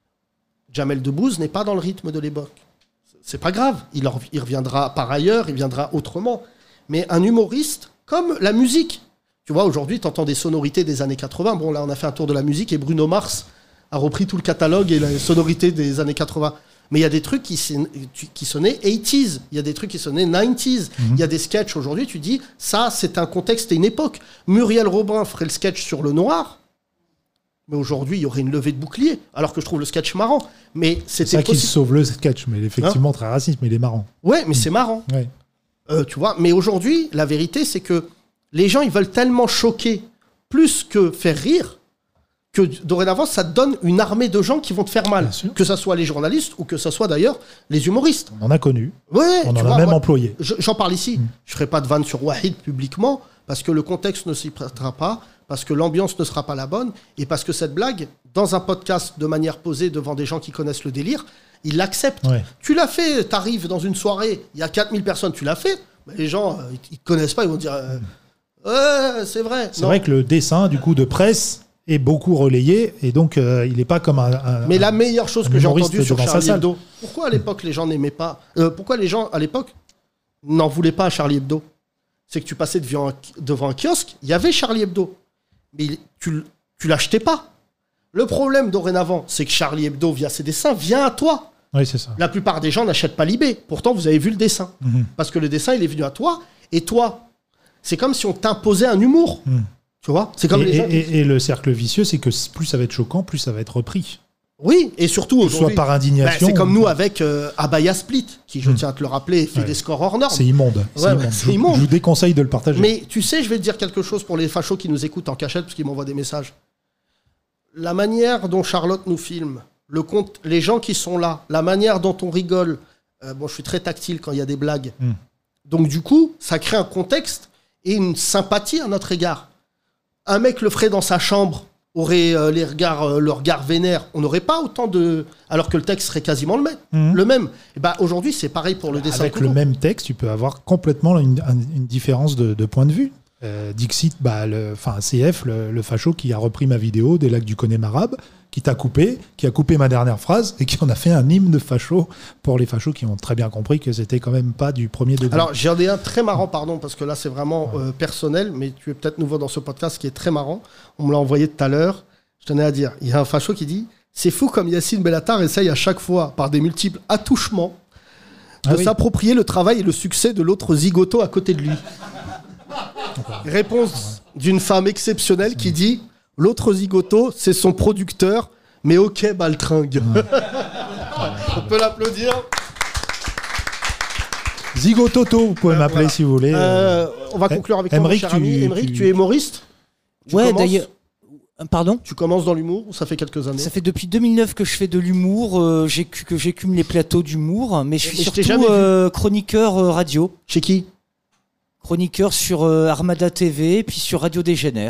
Jamel Debbouze n'est pas dans le rythme de l'époque. C'est pas grave, il, en, il reviendra par ailleurs, il viendra autrement. Mais un humoriste, comme la musique. Tu vois, aujourd'hui, tu entends des sonorités des années quatre-vingts. Bon, là, on a fait un tour de la musique et Bruno Mars a repris tout le catalogue et la sonorité des années quatre-vingts. Mais il y a des trucs qui, qui sonnaient quatre-vingt-dix, il y a des trucs qui sonnaient quatre-vingt-dix, il mm-hmm. y a des sketchs aujourd'hui, tu dis, ça, c'est un contexte et une époque. Muriel Robin ferait le sketch sur le noir, mais aujourd'hui, il y aurait une levée de bouclier, alors que je trouve le sketch marrant. Mais c'était c'est ça qui sauve le sketch, mais il est effectivement hein très raciste, mais il est marrant. Ouais, mais mm. c'est marrant. Ouais. Euh, tu vois, mais aujourd'hui, la vérité, c'est que les gens, ils veulent tellement choquer, plus que faire rire, que dorénavant, ça te donne une armée de gens qui vont te faire mal. Que ce soit les journalistes ou que ce soit d'ailleurs les humoristes. On en a connu. Ouais, on en vois, a même moi, employé. J'en parle ici. Mm. Je ne ferai pas de vanne sur Wahid publiquement parce que le contexte ne s'y prêtera pas, parce que l'ambiance ne sera pas la bonne et parce que cette blague, dans un podcast de manière posée devant des gens qui connaissent le délire, ils l'acceptent. Ouais. Tu l'as fait, tu arrives dans une soirée, il y a quatre mille personnes, tu l'as fait, mais les gens, euh, ils ne connaissent pas, ils vont dire euh, mm. ouais, c'est vrai. C'est non. vrai que le dessin, du coup, de presse est beaucoup relayé et donc euh, il n'est pas comme un, un mais la meilleure chose que j'ai entendue sur Charlie Hebdo, pourquoi à l'époque les gens n'aimaient pas euh, pourquoi les gens à l'époque n'en voulaient pas à Charlie Hebdo, c'est que tu passais devant un, devant un kiosque, il y avait Charlie Hebdo mais il, tu, tu l'achetais pas. Le problème dorénavant, c'est que Charlie Hebdo via ses dessins vient à toi. Oui, c'est ça. La plupart des gens n'achètent pas Libé, pourtant vous avez vu le dessin mm-hmm. parce que le dessin il est venu à toi et toi c'est comme si on t'imposait un humour. mm. Tu vois, c'est comme et, les gens et, qui... et le cercle vicieux, c'est que plus ça va être choquant, plus ça va être repris. Oui, et surtout aujourd'hui, soit par indignation. Bah, c'est comme nous avec euh, Abaya Split, qui, je mmh. tiens à te le rappeler, fait ouais. des scores hors normes. C'est immonde. C'est ouais, immonde. C'est je, immonde. Je vous déconseille de le partager. Mais tu sais, je vais te dire quelque chose pour les fachos qui nous écoutent en cachette, parce qu'ils m'envoient des messages. La manière dont Charlotte nous filme, le compte, les gens qui sont là, la manière dont on rigole. Euh, bon, je suis très tactile quand il y a des blagues. Mmh. Donc du coup, ça crée un contexte et une sympathie à notre égard. Un mec le ferait dans sa chambre, aurait euh, les regards, euh, le regard vénère, on n'aurait pas autant de... Alors que le texte serait quasiment le même. Mmh. Le même. Et bah, aujourd'hui, c'est pareil pour le dessin. Avec le même texte, tu peux avoir complètement une, une différence de, de point de vue. Euh, Dixit, bah, le, C F, le, le facho qui a repris ma vidéo des lacs du Connemara, qui t'a coupé, qui a coupé ma dernière phrase et qui en a fait un hymne de facho pour les fachos qui ont très bien compris que c'était quand même pas du premier degré. Alors j'en ai un très marrant, pardon, parce que là c'est vraiment ouais. euh, personnel, mais tu es peut-être nouveau dans ce podcast qui est très marrant. On me l'a envoyé tout à l'heure. Je tenais à dire, il y a un facho qui dit « C'est fou comme Yacine Bellatar essaye à chaque fois, par des multiples attouchements, de ah oui. s'approprier le travail et le succès de l'autre zigoto à côté de lui. » Réponse d'une femme exceptionnelle qui dit « L'autre zigoto, c'est son producteur, mais ok, baltringue. Ouais. » On peut l'applaudir. Zigototo, vous pouvez euh, m'appeler voilà. si vous voulez. Euh, on va conclure avec toi, mon cher ami. Émeric, tu... tu es humoriste ? Tu ouais, d'ailleurs. Pardon ? Tu commences dans l'humour ou ça fait quelques années ? Ça fait depuis deux mille neuf que je fais de l'humour, euh, j'ai, que j'écume les plateaux d'humour, mais je suis et surtout euh, chroniqueur euh, radio. Chez qui ? Chroniqueur sur euh, Armada T V, puis sur Radio Dégénère.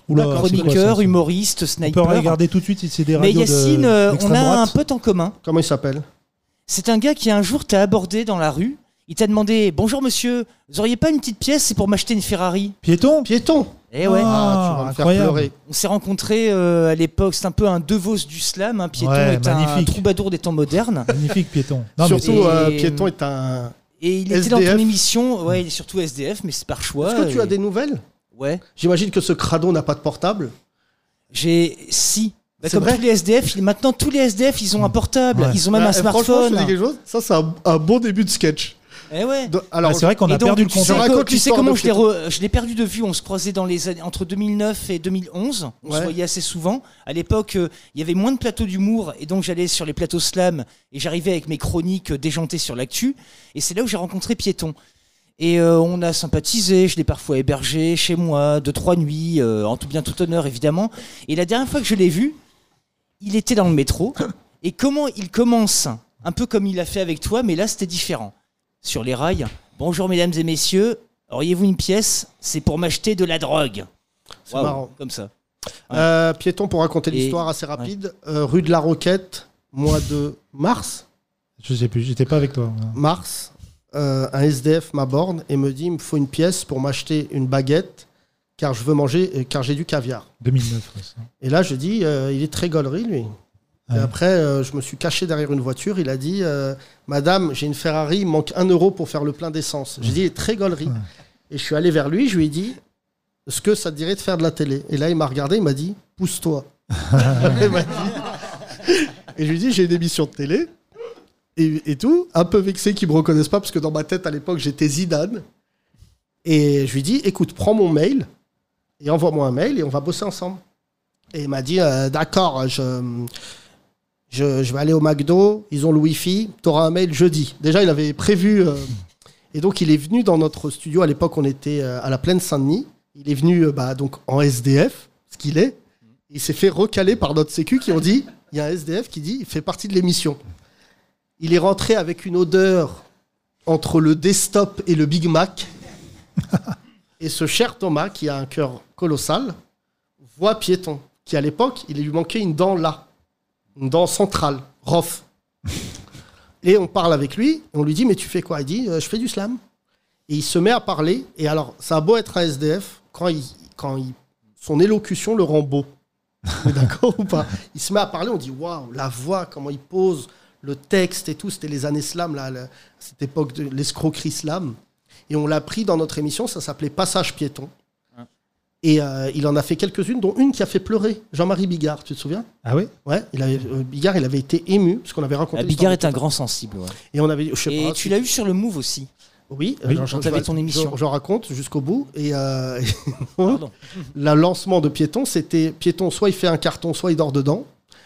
Oula, D'accord, c'est quoi, Chroniqueur, ça, ça humoriste, On peut sniper. regarder tout de suite si c'est des Mais radios Yacine, de, euh, on d'extrême a un droite. pote en commun. Comment il s'appelle? C'est un gars qui un jour t'a abordé dans la rue. Il t'a demandé: bonjour monsieur, vous auriez pas une petite pièce, c'est pour m'acheter une Ferrari? Piéton. Piéton. Eh ouais. Ah, tu vas me faire incroyable. pleurer. On s'est rencontrés euh, à l'époque, c'est un peu un Devos du slam. Hein. Piéton Ouais, est un magnifique. troubadour des temps modernes. Magnifique Piéton. Non, mais Surtout, Et- euh, Piéton est un. Et il S était dans D F. ton émission. Ouais, il est surtout S D F, mais c'est par choix. Est-ce que tu et- as des nouvelles? Ouais. J'imagine que ce crado n'a pas de portable. J'ai. Si. Bah, C'est comme vrai tous les S D F, il- maintenant tous les S D F, ils ont un portable. Ouais. Ils ont même Ah, un eh, franchement, smartphone. je te dis quelque chose. Ça, c'est un, un bon début de sketch. Eh ouais. De- alors, Ah, c'est vrai qu'on a Et donc, perdu le tu sais, contact. Je co- raconte tu sais l'histoire comment de je l'ai, Piéton. re- je l'ai perdu de vue. On se croisait dans les années, entre deux mille neuf et deux mille onze. On Ouais. se voyait assez souvent. À l'époque, euh, il y avait moins de plateaux d'humour et donc j'allais sur les plateaux slam et j'arrivais avec mes chroniques euh, déjantées sur l'actu. Et c'est là où j'ai rencontré Piéton. Et euh, on a sympathisé. Je l'ai parfois hébergé chez moi deux trois nuits, euh, en tout bien tout honneur évidemment. Et la dernière fois que je l'ai vu, il était dans le métro. Et comment il commence, un peu comme il a fait avec toi, mais là c'était différent. Sur les rails: bonjour mesdames et messieurs, auriez-vous une pièce? C'est pour m'acheter de la drogue. C'est Waouh, marrant. comme ça. Euh, Piéton, pour raconter Et- l'histoire assez rapide. Euh, rue de la Roquette, mois de mars. Je sais plus, j'étais pas avec toi. Mars, euh, un S D F m'aborde et me dit: il me faut une pièce pour m'acheter une baguette car je veux manger, euh, car j'ai du caviar. deux mille neuf. Ouais, ça. Et là, je dis, euh, il est très gaulerie, lui. Et Ouais. après, euh, je me suis caché derrière une voiture. Il a dit, euh, madame, j'ai une Ferrari, il me manque un euro pour faire le plein d'essence. J'ai dit, il est très gaulerie. Ouais. Et je suis allé vers lui, je lui ai dit, est-ce que ça te dirait de faire de la télé? Et là, il m'a regardé, il m'a dit, pousse-toi. Il m'a dit. Et je lui ai dit, j'ai une émission de télé. Et, et tout, un peu vexé qu'ils me reconnaissent pas, parce que dans ma tête, à l'époque, j'étais Zidane. Et je lui ai dit, écoute, prends mon mail et envoie-moi un mail et on va bosser ensemble. Et il m'a dit, euh, d'accord, je, je, je vais aller au McDo, ils ont le Wi-Fi, t'auras un mail jeudi. Déjà, il avait prévu. euh, et donc, il est venu dans notre studio. À l'époque, on était euh, à la Plaine Saint-Denis. Il est venu euh, bah, donc en S D F, ce qu'il est. Il s'est fait recaler par notre sécu qui ont dit, il y a un S D F qui dit, il fait partie de l'émission. Il est rentré avec une odeur entre le desktop et le Big Mac. Et ce cher Thomas, qui a un cœur colossal, voit Piéton, qui à l'époque, il lui manquait une dent là, une dent centrale, rof. Et on parle avec lui, et on lui dit, mais tu fais quoi? Il dit, euh, je fais du slam. Et il se met à parler, et alors, ça a beau être un S D F, quand, il, quand il, son élocution le rend beau. Vous êtes d'accord ou pas? Il se met à parler, on dit, waouh, la voix, comment il pose, le texte et tout, c'était les années slam, là, la- cette époque de l'escroquerie slam. Et on l'a pris dans notre émission, ça s'appelait Passage Piéton. Et euh, il en a fait quelques-unes, dont une qui a fait pleurer Jean-Marie Bigard, tu te souviens? Ah oui? Ouais, il avait, euh, Bigard, il avait été ému, parce qu'on avait raconté. Ah, l'histoire Bigard de est un Piéton. grand sensible. Ouais. Et on avait, je sais Et pas, tu si- l'as eu sur le Move aussi. Oui, Oui, euh, quand je- t'avais je- ton émission. Je, je raconte jusqu'au bout. Et euh, Pardon. le lancement de Piéton, c'était Piéton, soit il fait un carton, soit il dort dedans.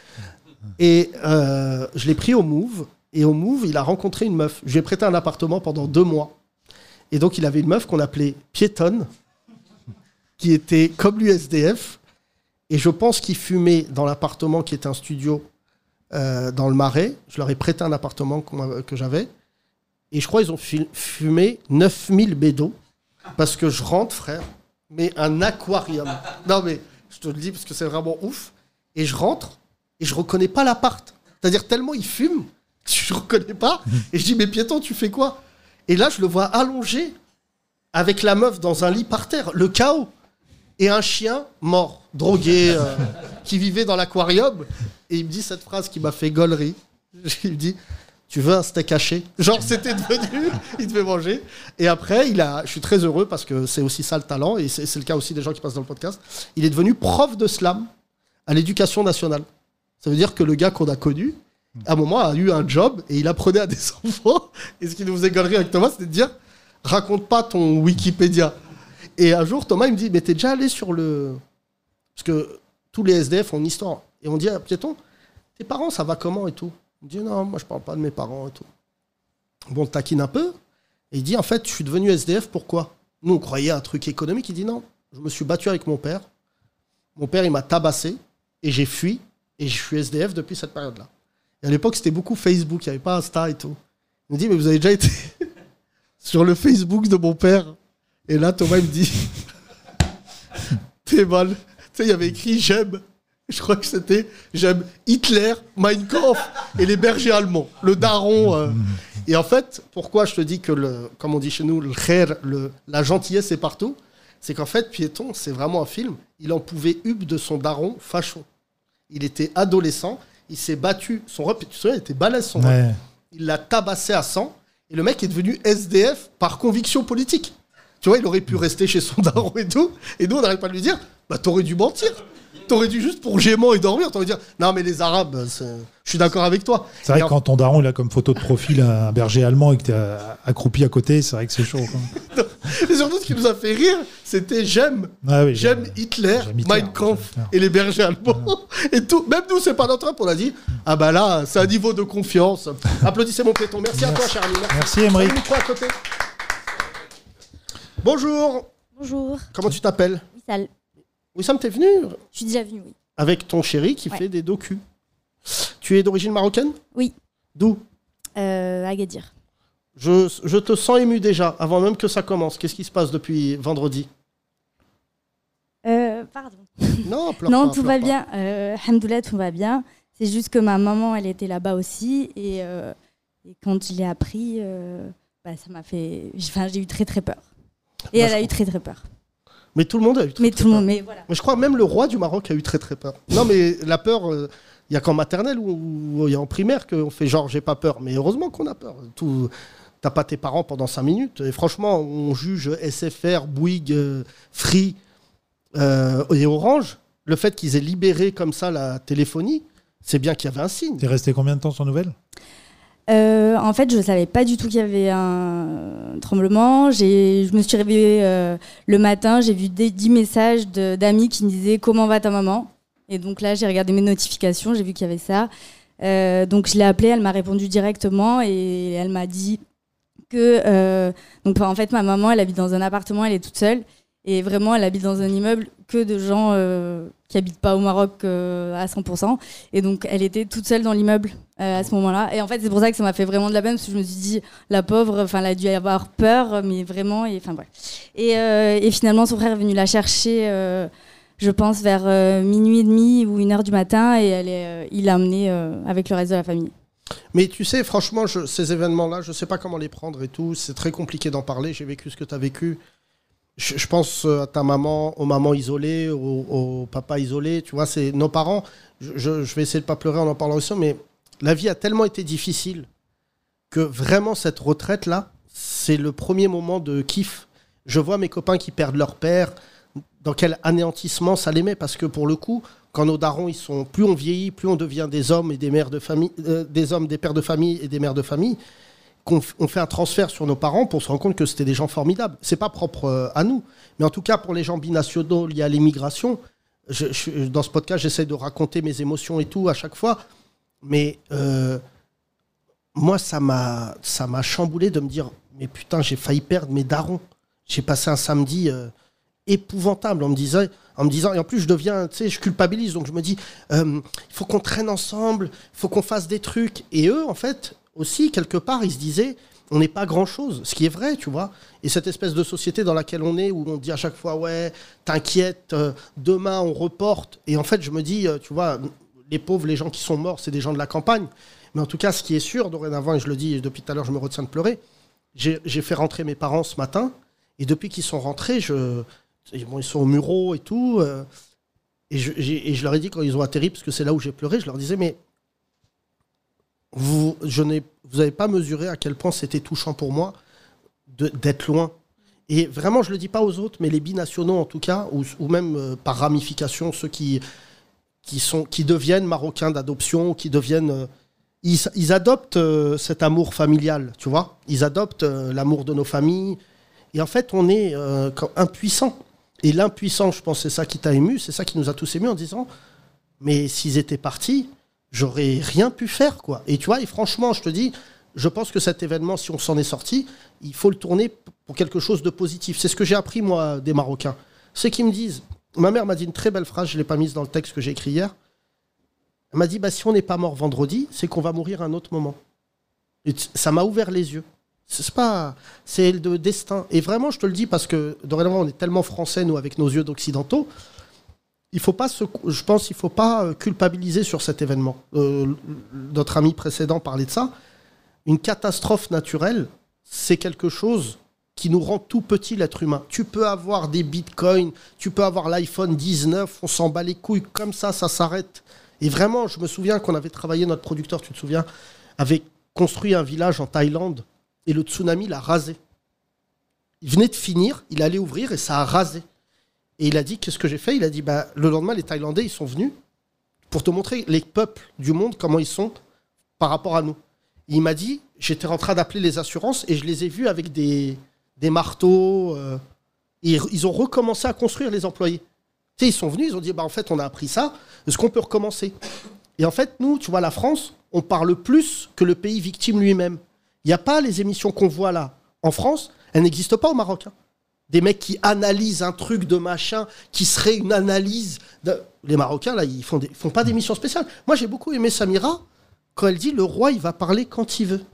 Et euh, je l'ai pris au Move. Et au Move, il a rencontré une meuf. Je lui ai prêté un appartement pendant deux mois. Et donc, il avait une meuf qu'on appelait Piétonne, qui était comme lui S D F. Et je pense qu'il fumait dans l'appartement qui était un studio euh, dans le Marais. Je leur ai prêté un appartement qu'on m'a- que j'avais. Et je crois qu'ils ont fi- fumé neuf mille bédos. Parce que je rentre, frère, mais un aquarium. Non, mais je te le dis parce que c'est vraiment ouf. Et je rentre et je reconnais pas l'appart. C'est-à-dire tellement il fume que je reconnais pas. Et je dis, mais Piéton, tu fais quoi? Et là, je le vois allongé avec la meuf dans un lit par terre. Le chaos. Et un chien mort, drogué, euh, qui vivait dans l'aquarium. Et il me dit cette phrase qui m'a fait gaulerie. Il me dit, tu veux un steak haché? Genre, c'était devenu, il devait manger. Et après, il a, je suis très heureux parce que c'est aussi ça le talent, et c'est c'est le cas aussi des gens qui passent dans le podcast. Il est devenu prof de slam à l'éducation nationale. Ça veut dire que le gars qu'on a connu, à un moment, a eu un job et il apprenait à des enfants. Et ce qui nous faisait gaulerie avec Thomas, c'était de dire, raconte pas ton Wikipédia. Et un jour, Thomas, il me dit, mais t'es déjà allé sur le... Parce que tous les S D F ont une histoire. Et on dit, ah, Piéton, tes parents, ça va comment et tout? Il me dit, non, moi, je parle pas de mes parents et tout. Bon, on le taquine un peu. Et il dit, en fait, je suis devenu S D F, pourquoi? Nous, on croyait à un truc économique. Il dit, non, je me suis battu avec mon père. Mon père, il m'a tabassé. Et j'ai fui. Et je suis S D F depuis cette période-là. Et à l'époque, c'était beaucoup Facebook. Il n'y avait pas Insta et tout. Il me dit, mais vous avez déjà été sur le Facebook de mon père? Et là, Thomas, il me dit, t'es mal. sais, il y avait écrit j'aime. Je crois que c'était j'aime Hitler, Mein Kampf et les bergers allemands. Le daron. Euh... Et en fait, pourquoi je te dis que, le, comme on dit chez nous, le khair, le, la gentillesse est partout, c'est qu'en fait, Piéton, c'est vraiment un film. Il en pouvait hub de son daron facho. Il était adolescent, il s'est battu. Son rep, tu te souviens, il était balèze son Ouais. rep. Il l'a tabassé à sang. Et le mec est devenu S D F par conviction politique. Tu vois, il aurait pu rester chez son daron et tout. Et nous, on n'arrête pas de lui dire, bah t'aurais dû mentir. T'aurais dû juste pour gênement et dormir, t'aurais dû dire, non mais les Arabes, c'est... je suis d'accord avec toi. C'est vrai Et que en- quand ton daron il a comme photo de profil un berger allemand et que t'es euh, accroupi à côté, c'est vrai que c'est chaud. Quoi. Et surtout, ce qui nous a fait rire, c'était j'aime. Ah oui, J'aime Hitler, j'aime Hitler, Mein Kampf j'aime Hitler. et les bergers allemands. Et tout. Même nous, c'est pas notre rap, on a dit, ah bah là, c'est un niveau de confiance. Applaudissez mon péton. Merci, à toi, Charlie. Merci, Merci, Emery. Salut, micro à côté. Bonjour. Bonjour, Comment tu t'appelles? Wissal. Wissam, t'es venu Je suis déjà venue, oui. avec ton chéri qui Ouais. fait des docus. Tu es d'origine marocaine? Oui. D'où? Euh, Agadir. je, je te sens ému déjà, avant même que ça commence. Qu'est-ce qui se passe depuis vendredi? Euh, pardon. Non, pleure non, pas, tout pleure va pas. bien. Euh, Alhamdoulilah, tout va bien. C'est juste que ma maman, elle était là-bas aussi. Et, euh, et quand je l'ai appris, euh, bah, ça m'a fait. Enfin, j'ai eu très très peur. Et Bah, elle je a eu très très peur. Mais tout le monde a eu très, Mais très tout le peur. monde, mais voilà. Mais je crois même le roi du Maroc a eu très très peur. Non mais la peur, il n'y a qu'en maternelle ou il y a en primaire qu'on fait genre j'ai pas peur. Mais heureusement qu'on a peur. Tout, t'as pas tes parents pendant cinq minutes. Et franchement, on juge S F R, Bouygues, euh, Free euh, et Orange. Le fait qu'ils aient libéré comme ça la téléphonie, c'est bien qu'il y avait un signe. T'es resté combien de temps sans nouvelles? Euh, en fait, je ne savais pas du tout qu'il y avait un tremblement. J'ai, je me suis réveillée euh, le matin, j'ai vu des, dix messages de- d'amis qui me disaient « Comment va ta maman ?» Et donc là, j'ai regardé mes notifications, j'ai vu qu'il y avait ça. Euh, donc je l'ai appelée, elle m'a répondu directement et elle m'a dit que... euh, donc en fait, ma maman, elle habite dans un appartement, elle est toute seule. Et vraiment, elle habite dans un immeuble que de gens euh, qui habitent pas au Maroc euh, à cent pour cent. Et donc, elle était toute seule dans l'immeuble euh, à ce moment-là. Et en fait, c'est pour ça que ça m'a fait vraiment de la peine, parce que je me suis dit, la pauvre, enfin, elle a dû avoir peur, mais vraiment, et enfin, voilà. Et, euh, et finalement, son frère est venu la chercher, euh, je pense, vers euh, minuit et demi ou une heure du matin, et elle est, euh, il l'a emmenée euh, avec le reste de la famille. Mais tu sais, franchement, je- ces événements-là, je sais pas comment les prendre et tout. C'est très compliqué d'en parler. J'ai vécu ce que tu as vécu. Je, je pense à ta maman, aux mamans isolées, aux, aux papas isolés. Tu vois, c'est nos parents. Je, je- je vais essayer de pas pleurer en en parlant aussi, mais la vie a tellement été difficile que vraiment cette retraite-là, c'est le premier moment de kiff. Je vois mes copains qui perdent leur père. Dans quel anéantissement ça les met, parce que pour le coup, quand nos darons, ils sont, plus on vieillit, plus on devient des hommes et des mères de famille, euh, des hommes, des pères de famille et des mères de famille, qu'on f- on fait un transfert sur nos parents pour se rendre compte que c'était des gens formidables. C'est pas propre euh, à nous, mais en tout cas pour les gens binationaux liés à l'immigration, je, je- dans ce podcast, j'essaie de raconter mes émotions et tout à chaque fois, mais euh, moi, ça m'a, ça m'a chamboulé de me dire, mais putain, j'ai failli perdre mes darons. J'ai passé un samedi euh, épouvantable en me disant, en me disant, et en plus je deviens, tu sais, je culpabilise, donc je me dis, euh, il faut qu'on traîne ensemble, il faut qu'on fasse des trucs. Et eux, en fait, aussi, quelque part, ils se disaient, on n'est pas grand-chose, ce qui est vrai, tu vois. Et cette espèce de société dans laquelle on est, où on dit à chaque fois, ouais, t'inquiète, euh, demain on reporte. Et en fait, je me dis, euh, tu vois, les pauvres, les gens qui sont morts, c'est des gens de la campagne. Mais en tout cas, ce qui est sûr, dorénavant, et je le dis, et depuis tout à l'heure, je me retiens de pleurer, j'ai j'ai fait rentrer mes parents ce matin, et depuis qu'ils sont rentrés, je, et bon, ils sont au Muro et tout, euh, et, je, j'ai- et je leur ai dit quand ils ont atterri, parce que c'est là où j'ai pleuré, je leur disais, mais vous je n'ai, vous n'avez pas mesuré à quel point c'était touchant pour moi de- d'être loin. Et vraiment, je ne le dis pas aux autres, mais les binationaux en tout cas, ou, ou même euh, par ramification, ceux qui, qui, sont, qui deviennent marocains d'adoption, qui deviennent... euh, ils, ils adoptent euh, cet amour familial, tu vois. Ils adoptent euh, l'amour de nos familles. Et en fait, on est euh, quand- impuissant. Et l'impuissance, je pense, c'est ça qui t'a ému, c'est ça qui nous a tous émus en disant, mais s'ils étaient partis, j'aurais rien pu faire, quoi. Et tu vois, et franchement, je te dis, je pense que cet événement, si on s'en est sorti, il faut le tourner p- pour quelque chose de positif. C'est ce que j'ai appris, moi, des Marocains. Ceux qui me disent, ma mère m'a dit une très belle phrase, je ne l'ai pas mise dans le texte que j'ai écrit hier. Elle m'a dit, bah, si on n'est pas mort vendredi, c'est qu'on va mourir à un autre moment. Et t- ça m'a ouvert les yeux. C'est pas, c'est le destin. Et vraiment, je te le dis parce que dorénavant, on est tellement français, nous, avec nos yeux d'occidentaux. il faut pas se, je pense qu'il faut pas euh, culpabiliser sur cet événement. Euh, notre ami précédent parlait de ça. Une catastrophe naturelle, c'est quelque chose qui nous rend tout petit, l'être humain. Tu peux avoir des bitcoins, tu peux avoir l'iPhone dix-neuf, on s'en bat les couilles, comme ça, ça s'arrête. Et vraiment, je me souviens qu'on avait travaillé, notre producteur, tu te souviens, avait construit un village en Thaïlande et le tsunami l'a rasé. Il venait de finir, il allait ouvrir et ça a rasé. Et il a dit, qu'est-ce que j'ai fait ? Il a dit, bah, le lendemain, les Thaïlandais, ils sont venus pour te montrer les peuples du monde, comment ils sont par rapport à nous. Et il m'a dit, j'étais en train d'appeler les assurances et je les ai vus avec des, des marteaux. Euh, et ils ont recommencé à construire, les employés. Tu sais, ils sont venus, ils ont dit, bah, en fait, on a appris ça, est-ce qu'on peut recommencer ? Et en fait, nous, tu vois, la France, on parle plus que le pays victime lui-même. Il n'y a pas les émissions qu'on voit là. En France, elles n'existent pas au Maroc. Hein. Des mecs qui analysent un truc de machin, qui serait une analyse... De... Les Marocains, là, ils font, des... font pas d'émissions spéciales. Moi, j'ai beaucoup aimé Samira quand elle dit, le roi, il va parler quand il veut.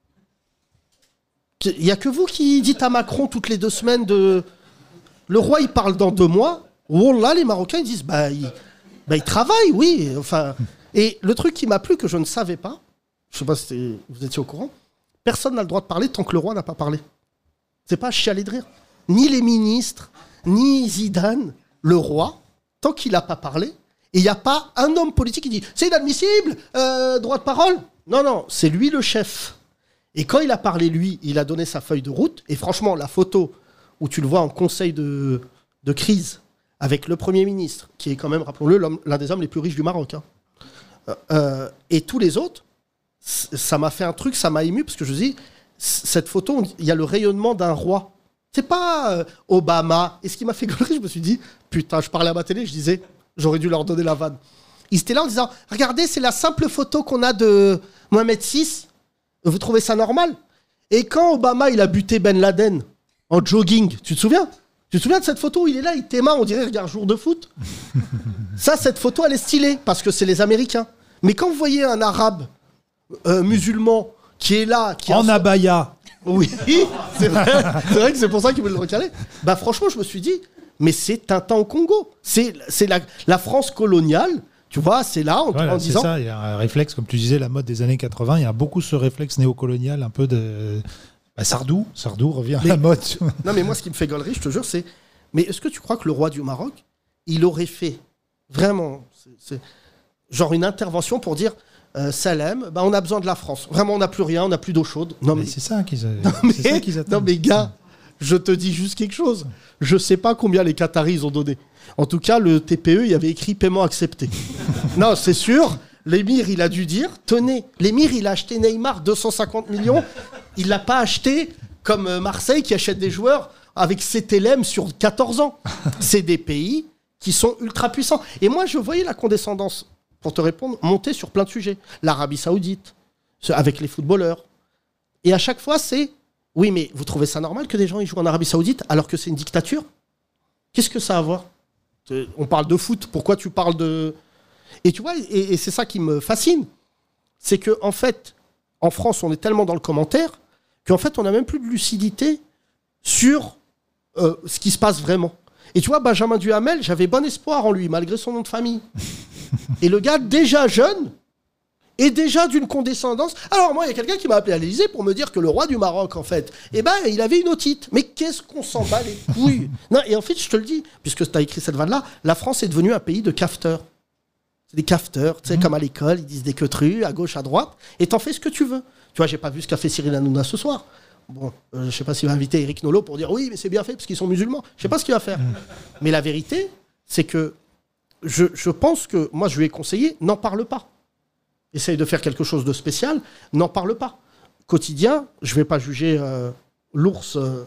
Il n'y a que vous qui dites à Macron toutes les deux semaines de... Le roi, il parle dans deux mois. Oh là, les Marocains, ils disent, bah, il, bah, il travaille, oui. Enfin... Et le truc qui m'a plu, que je ne savais pas, je ne sais pas si vous étiez au courant, personne n'a le droit de parler tant que le roi n'a pas parlé. C'est pas chialer de rire. Ni les ministres, ni Zidane, le roi, tant qu'il n'a pas parlé, et il n'y a pas un homme politique qui dit « c'est inadmissible, euh, droit de parole ». Non, non, c'est lui le chef. Et quand il a parlé, lui, il a donné sa feuille de route, et franchement, la photo où tu le vois en conseil de, de crise, avec le Premier ministre, qui est quand même, rappelons-le, l'un des hommes les plus riches du Maroc, hein, Euh, et tous les autres, ça m'a fait un truc, ça m'a ému, parce que je me dis, cette photo, il y a le rayonnement d'un roi. C'est pas euh, Obama. Et ce qui m'a fait gueuler, je me suis dit, putain, je parlais à ma télé, je disais, j'aurais dû leur donner la vanne. Ils étaient là en disant, regardez, c'est la simple photo qu'on a de Mohamed six. Vous trouvez ça normal ? Et quand Obama, il a buté Ben Laden en jogging, tu te souviens ? Tu te souviens de cette photo où il est là, il t'aima, on dirait, regarde, jour de foot. Ça, cette photo, elle est stylée, parce que c'est les Américains. Mais quand vous voyez un arabe euh, musulman qui est là... Qui en a... abaya. Oui, c'est vrai, c'est vrai que c'est pour ça qu'ils veulent le recaler. Bah franchement, je me suis dit, mais c'est Tintin au Congo. C'est, c'est la, la France coloniale, tu vois, c'est là, en, Voilà, en c'est disant... ça, il y a un réflexe, comme tu disais, la mode des années quatre-vingts, il y a beaucoup ce réflexe néocolonial, un peu de... Bah, Sardou, Sardou revient mais, à la mode. Non, mais moi, ce qui me fait gaulerie, je te jure, c'est... Mais est-ce que tu crois que le roi du Maroc, il aurait fait vraiment, c'est, c'est, genre une intervention pour dire euh, Salem, bah, on a besoin de la France. Vraiment, on n'a plus rien, on n'a plus d'eau chaude. Non, mais, mais c'est ça qu'ils, non, mais... c'est ça qu'ils attendent. Non, mais gars, je te dis juste quelque chose. Je sais pas combien les Qataris ils ont donné. En tout cas, le T P E, il y avait écrit paiement accepté. Non, c'est sûr. L'émir, il a dû dire, tenez, l'émir, il a acheté Neymar deux cent cinquante millions. Il l'a pas acheté comme Marseille qui achète des joueurs avec C T L M sur quatorze ans. C'est des pays qui sont ultra puissants. Et moi, je voyais la condescendance, pour te répondre, monter sur plein de sujets. L'Arabie Saoudite, avec les footballeurs. Et à chaque fois, c'est, oui, mais vous trouvez ça normal que des gens ils jouent en Arabie Saoudite alors que c'est une dictature ? Qu'est-ce que ça a à voir ? On parle de foot, pourquoi tu parles de... Et tu vois, et, et c'est ça qui me fascine, c'est que en fait, en France, on est tellement dans le commentaire qu'en fait, on n'a même plus de lucidité sur euh, ce qui se passe vraiment. Et tu vois, Benjamin Duhamel, j'avais bon espoir en lui, malgré son nom de famille. Et le gars, déjà jeune, et déjà d'une condescendance. Alors moi, il y a quelqu'un qui m'a appelé à l'Élysée pour me dire que le roi du Maroc, en fait, eh ben, il avait une otite. Mais qu'est-ce qu'on s'en bat les couilles ? Non, et en fait, je te le dis, puisque tu as écrit cette vanne-là, la France est devenue un pays de cafeteurs. C'est des cafeteurs, tu sais, mmh. comme à l'école, ils disent des queutrues, à gauche, à droite, et t'en fais ce que tu veux. Tu vois, j'ai pas vu ce qu'a fait Cyril Hanouna ce soir. Bon, euh, je sais pas s'il va inviter Eric Nolot pour dire oui, mais c'est bien fait parce qu'ils sont musulmans. Je sais pas ce qu'il va faire. Mmh. Mais la vérité, c'est que je, je pense que, moi, je lui ai conseillé, n'en parle pas. Essaye de faire quelque chose de spécial, n'en parle pas. Quotidien, je vais pas juger euh, l'ours... Euh,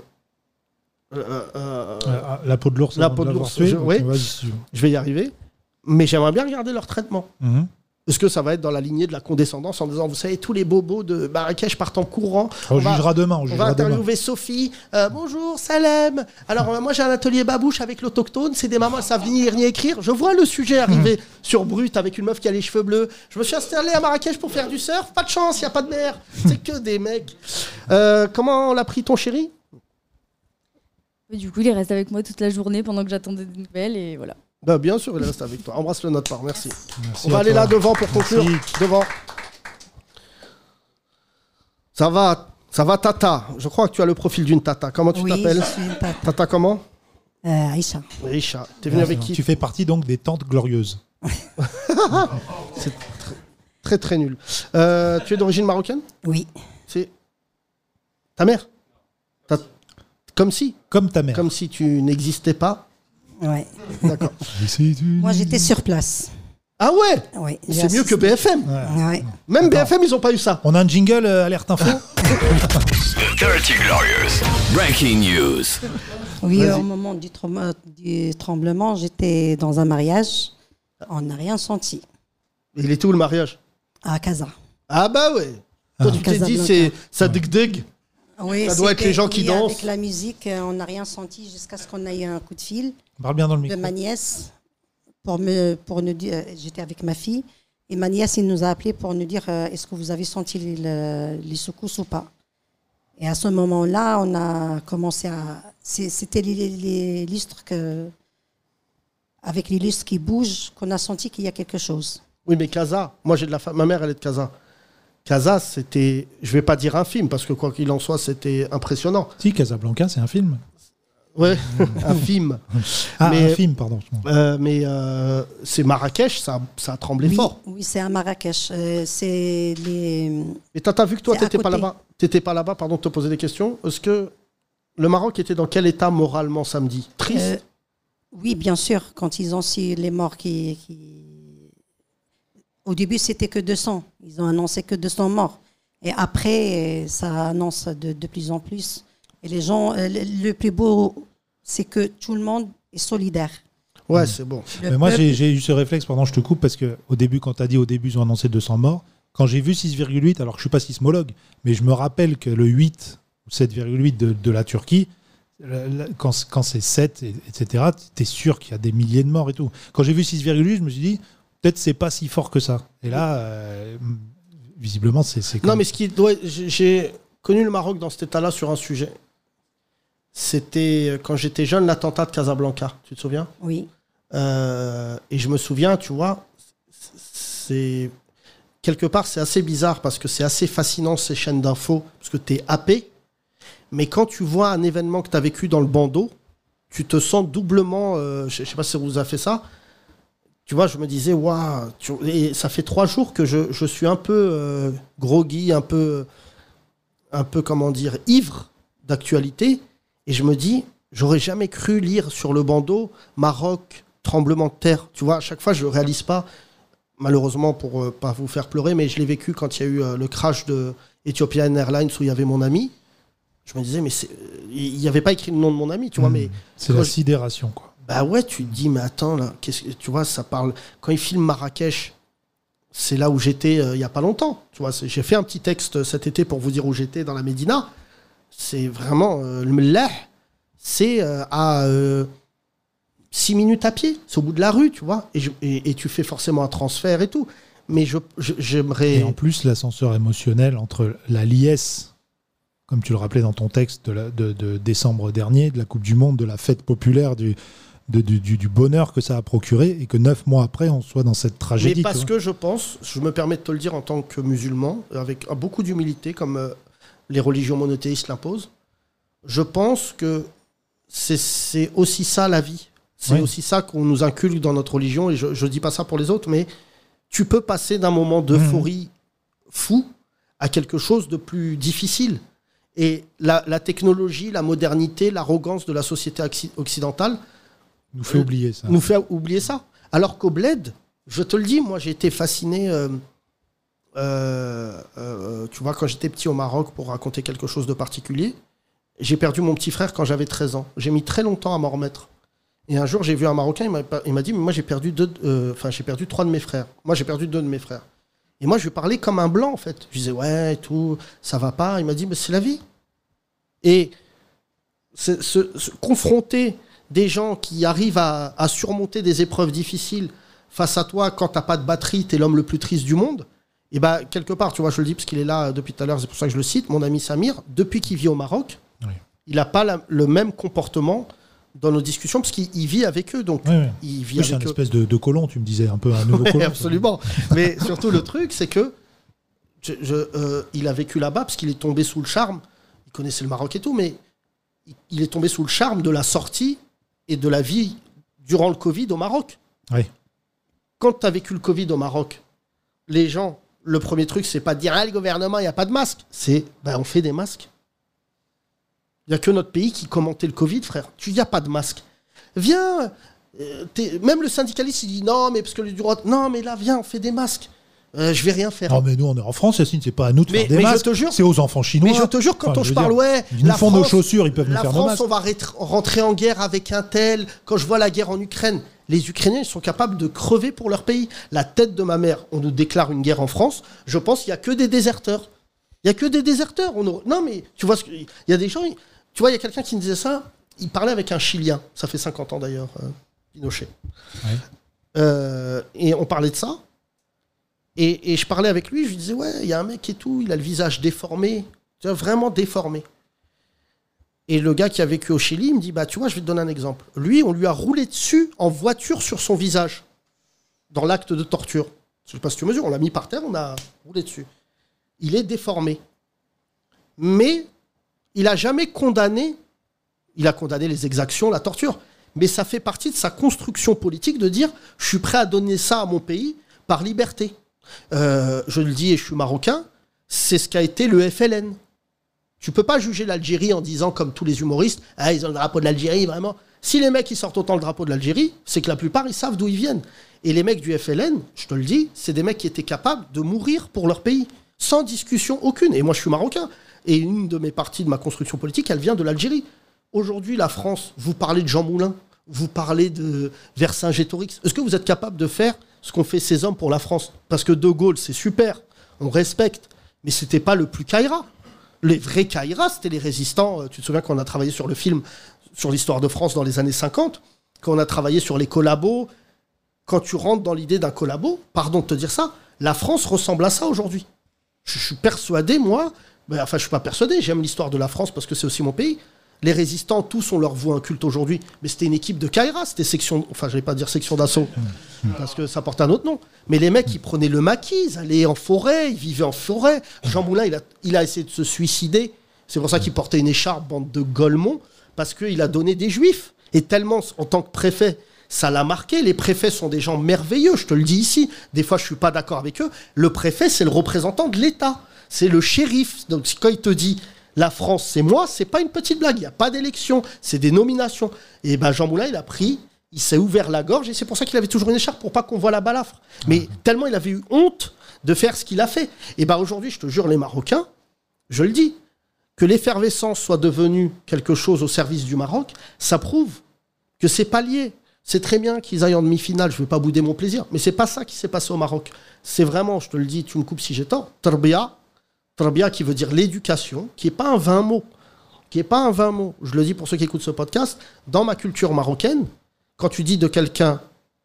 euh, euh, la peau de l'ours. La peau de l'ours, tué, je, oui, je vais y arriver. Mais j'aimerais bien regarder leur traitement. Mmh. Est-ce que ça va être dans la lignée de la condescendance en disant, vous savez, tous les bobos de Marrakech partent en courant. On, on va, jugera demain. On, on jugera va interviewer demain. Sophie. Euh, bonjour, Salem. Alors, euh, moi, j'ai un atelier babouche avec l'autochtone. C'est des mamans, elles savent ni lire ni écrire. Je vois le sujet arriver mmh. sur Brut avec une meuf qui a les cheveux bleus. Je me suis installé à Marrakech pour faire du surf. Pas de chance, il n'y a pas de mer. C'est que des mecs. Euh, comment l'a pris ton chéri ? Du coup, il reste avec moi toute la journée pendant que j'attendais des nouvelles et voilà. Bah, bien sûr, il reste avec toi. Embrasse-le de notre part, merci. Merci On va à aller toi. là devant pour conclure. Merci. Devant. Ça va, ça va Tata. Je crois que tu as le profil d'une Tata. Comment tu Oui, t'appelles je suis une tata. Tata comment Euh, Aïcha. Richa. T'es venu avec qui Tu fais partie donc des tantes glorieuses. C'est très, très très nul. Euh, tu es d'origine marocaine? Oui. C'est ta mère? Ta- Comme si Comme ta mère. Comme si tu n'existais pas. Ouais. D'accord. Moi, j'étais sur place. Ah ouais Oui. Mais j'ai c'est mieux que assisté. B F M. Ouais. Même B F M, ils n'ont pas eu ça. On a un jingle euh, alerte info. Dirty Glorious. Breaking news. Oui, Vas-y. au moment du, trauma- du tremblement, j'étais dans un mariage. On n'a rien senti. Il était où le mariage? À Casa. Ah bah ouais. Toi, tu t'es dit, Casablanca. c'est ça dig Oui, Ça doit être c'était- les gens qui oui, dansent. Avec la musique, euh, on n'a rien senti jusqu'à ce qu'on ait un coup de fil Parle bien dans le de micro. ma nièce pour me pour nous dire. J'étais avec ma fille et ma nièce, il nous a appelé pour nous dire euh, est-ce que vous avez senti les, le- les secousses ou pas. Et à ce moment-là, on a commencé à. c'est- C'était les, les- les lustres que avec les lustres qui bougent qu'on a senti qu'il y a quelque chose. Oui, mais Casa, moi j'ai de la fa- ma mère, elle est de Casa. Casa, c'était, je vais pas dire un film, parce que quoi qu'il en soit, c'était impressionnant. Si, Casablanca, c'est un film. Ouais, un film. Ah, Mais- un film, pardon. Euh, mais euh, c'est Marrakech, ça, a- ça a tremblé Oui, fort. oui, c'est à Marrakech. Euh, c'est les. Et Tata, vu que toi, C'est à t'étais pas côté. là-bas, t'étais pas là-bas, pardon de te poser des questions. Est-ce que le Maroc était dans quel état moralement samedi? Triste. Euh, oui, bien sûr. Quand ils ont su les morts qui, qui... Au début, c'était que deux cents. Ils ont annoncé que deux cents morts. Et après, euh, ça annonce de, de plus en plus. Et les gens, euh, le, le plus beau, c'est que tout le monde est solidaire. Ouais, c'est bon. Le Mais moi, peuple- j'ai j'ai eu ce réflexe, pardon, je te coupe, parce que au début, quand tu as dit au début, ils ont annoncé deux cents morts, quand j'ai vu six virgule huit, alors que je suis pas sismologue, mais je me rappelle que le huit ou sept virgule huit de, de la Turquie, le- le- quand, c- quand c'est sept, et- etc., tu es sûr qu'il y a des milliers de morts et tout. Quand j'ai vu six virgule huit, je me suis dit, peut-être c'est pas si fort que ça. Et là, euh, visiblement, c'est c'est Non, comme- mais ce qui doit, j'ai j'ai connu le Maroc dans cet état-là sur un sujet. C'était euh, quand j'étais jeune, l'attentat de Casablanca. Tu te souviens? Oui. Euh, et je me souviens, tu vois, c'est quelque part c'est assez bizarre parce que c'est assez fascinant ces chaînes d'infos parce que t'es happé. Mais quand tu vois un événement que tu as vécu dans le bandeau, tu te sens doublement. euh, je je sais pas si ça vous a fait ça. Tu vois, je me disais, waouh. tu- Et ça fait trois jours que je, je suis un peu euh, groggy, un peu, un peu, comment dire, ivre d'actualité. Et je me dis, j'aurais jamais cru lire sur le bandeau Maroc, tremblement de terre. Tu vois, à chaque fois, je ne réalise pas, malheureusement, pour ne pas vous faire pleurer, mais je l'ai vécu quand il y a eu euh, le crash de Ethiopian Airlines où il y avait mon ami. Je me disais, mais c'est- il n'y avait pas écrit le nom de mon ami, tu vois, Mmh. mais. c'est quand la je- sidération, quoi. Bah ouais, tu te dis, mais attends, là, qu'est-ce que tu vois, ça parle. Quand il filme Marrakech, c'est là où j'étais euh, il y a pas longtemps. Tu vois, c'est- j'ai fait un petit texte cet été pour vous dire où j'étais dans la Médina. C'est vraiment euh, le Mellah, c'est euh, à six minutes à pied, c'est au bout de la rue, tu vois, et, je- et- et tu fais forcément un transfert et tout. Mais je, je- j'aimerais. Et en plus, l'ascenseur émotionnel entre la liesse, comme tu le rappelais dans ton texte de, la- de- de décembre dernier, de la Coupe du Monde, de la fête populaire, du, de- du, du- du bonheur que ça a procuré, et que neuf mois après, on soit dans cette tragédie. Mais parce que je pense, je me permets de te le dire en tant que musulman, avec beaucoup d'humilité, comme euh, les religions monothéistes l'imposent, je pense que c'est- c'est aussi ça la vie. C'est Oui. aussi ça qu'on nous inculque dans notre religion, et je ne dis pas ça pour les autres, mais tu peux passer d'un moment d'euphorie fou à quelque chose de plus difficile. Et la, la technologie, la modernité, l'arrogance de la société occi- occidentale nous fait oublier ça. nous fait oublier ça. Alors qu'au Bled, je te le dis, moi j'ai été fasciné, euh, euh, euh, tu vois, quand j'étais petit au Maroc, pour raconter quelque chose de particulier, j'ai perdu mon petit frère quand j'avais treize ans. J'ai mis très longtemps à m'en remettre. Et un jour, j'ai vu un Marocain, il m'a, il m'a dit, mais moi j'ai perdu deux, euh, enfin j'ai perdu trois de mes frères. Moi j'ai perdu deux de mes frères. Et moi je lui parlais comme un blanc en fait. Je disais ouais et tout, ça va pas. Il m'a dit mais c'est la vie. Et se, se- se confronter des gens qui arrivent à, à surmonter des épreuves difficiles face à toi quand t'as pas de batterie, t'es l'homme le plus triste du monde. Et bah quelque part, tu vois, je le dis parce qu'il est là depuis tout à l'heure, c'est pour ça que je le cite. Mon ami Samir, depuis qu'il vit au Maroc, Oui. il n'a pas la- le même comportement dans nos discussions, parce qu'il il vit avec eux. Donc, Ouais, ouais. il vit Oui, c'est avec une eux. espèce de, de colon, tu me disais, un peu un nouveau Ouais, colon. absolument. Mais surtout, le truc, c'est que je, je, euh, il a vécu là-bas parce qu'il est tombé sous le charme. Il connaissait le Maroc et tout, mais il, il est tombé sous le charme de la sortie et de la vie durant le Covid au Maroc. Oui. Quand tu as vécu le Covid au Maroc, les gens, le premier truc, c'est pas de dire ah, le gouvernement, il n'y a pas de masque. C'est ben, on fait des masques. Il n'y a que notre pays qui commentait le Covid, frère. Tu dis, il n'y a pas de masque. Viens. euh, t'es- même le syndicaliste, il dit non, mais parce que le droit. Non, mais là, viens, on fait des masques. Euh, je vais rien faire. Non, mais nous, on est en France, Yacine, c'est pas à nous de Mais- faire des mais je masques. te jure- c'est aux enfants chinois. Mais je te jure, quand Enfin, on je je veux parle, dire, ouais, Ils nous la font nos France- chaussures, ils peuvent nous la faire nos France, masques. on va rétr- rentrer en guerre avec un tel. Quand je vois la guerre en Ukraine, les Ukrainiens, ils sont capables de crever pour leur pays. La tête de ma mère, on nous déclare une guerre en France. Je pense qu'il n'y a que des déserteurs. Il n'y a que des déserteurs. On aura- Non, mais tu vois, ce que- il y a des gens. ils- Tu vois, il y a quelqu'un qui me disait ça. Il parlait avec un Chilien. Ça fait cinquante ans d'ailleurs, euh, Pinochet. Ouais. Euh, et on parlait de ça. Et, et je parlais avec lui, je lui disais, ouais, il y a un mec et tout, il a le visage déformé, tu vois, vraiment déformé. Et le gars qui a vécu au Chili, il me dit, bah tu vois, je vais te donner un exemple. Lui, on lui a roulé dessus en voiture sur son visage, dans l'acte de torture. Je sais pas si tu mesures, on l'a mis par terre, on a roulé dessus. Il est déformé. Mais il a jamais condamné, il a condamné les exactions, la torture. Mais ça fait partie de sa construction politique de dire, je suis prêt à donner ça à mon pays par liberté. Euh, je le dis et je suis marocain, c'est ce qu'a été le F L N. Tu peux pas juger l'Algérie en disant, comme tous les humoristes, ah, ils ont le drapeau de l'Algérie, vraiment. Si les mecs ils sortent autant le drapeau de l'Algérie, c'est que la plupart ils savent d'où ils viennent. Et les mecs du F L N, je te le dis, c'est des mecs qui étaient capables de mourir pour leur pays, sans discussion aucune. Et moi je suis marocain. Et une de mes parties de ma construction politique, elle vient de l'Algérie. Aujourd'hui, la France, vous parlez de Jean Moulin, vous parlez de Vercingétorix. Est-ce que vous êtes capable de faire ce qu'ont fait ces hommes pour la France? Parce que De Gaulle, c'est super, on respecte, mais c'était pas le plus Kaira. Les vrais Kaira, c'était les résistants. Euh, Tu te souviens qu'on a travaillé sur le film sur l'histoire de France dans les années cinquante, quand on a travaillé sur les collabos. Quand tu rentres dans l'idée d'un collabo, pardon de te dire ça, la France ressemble à ça aujourd'hui. Je suis persuadé, moi, ben, enfin je suis pas persuadé, j'aime l'histoire de la France parce que c'est aussi mon pays. Les résistants, tous, on leur voue un culte aujourd'hui. Mais c'était une équipe de Kaira, c'était section... Enfin, je vais pas dire section d'assaut, parce que ça porte un autre nom. Mais les mecs, ils prenaient le maquis, ils allaient en forêt, ils vivaient en forêt. Jean Moulin, il a, il a essayé de se suicider. C'est pour ça qu'il portait une écharpe, bande de Golemont, parce qu'il a donné des juifs. Et tellement, en tant que préfet, ça l'a marqué. Les préfets sont des gens merveilleux, je te le dis ici. Des fois, je suis pas d'accord avec eux. Le préfet, c'est le représentant de l'État. C'est le shérif. Donc, quand il te dit... La France, c'est moi, c'est pas une petite blague. Il n'y a pas d'élection, c'est des nominations. Et ben Jean Moulin, il a pris, il s'est ouvert la gorge et c'est pour ça qu'il avait toujours une écharpe pour pas qu'on voit la balafre. Mais tellement il avait eu honte de faire ce qu'il a fait. Et ben aujourd'hui, je te jure, les Marocains, je le dis, que l'effervescence soit devenue quelque chose au service du Maroc, ça prouve que c'est pas lié. C'est très bien qu'ils aillent en demi-finale, je ne vais pas bouder mon plaisir, mais c'est pas ça qui s'est passé au Maroc. C'est vraiment, je te le dis, tu me coupes si j'ai tort, Tarbia. Tarbia qui veut dire l'éducation, qui n'est pas un vain mot. Qui n'est pas un vain mot. Je le dis pour ceux qui écoutent ce podcast. Dans ma culture marocaine, quand tu dis de quelqu'un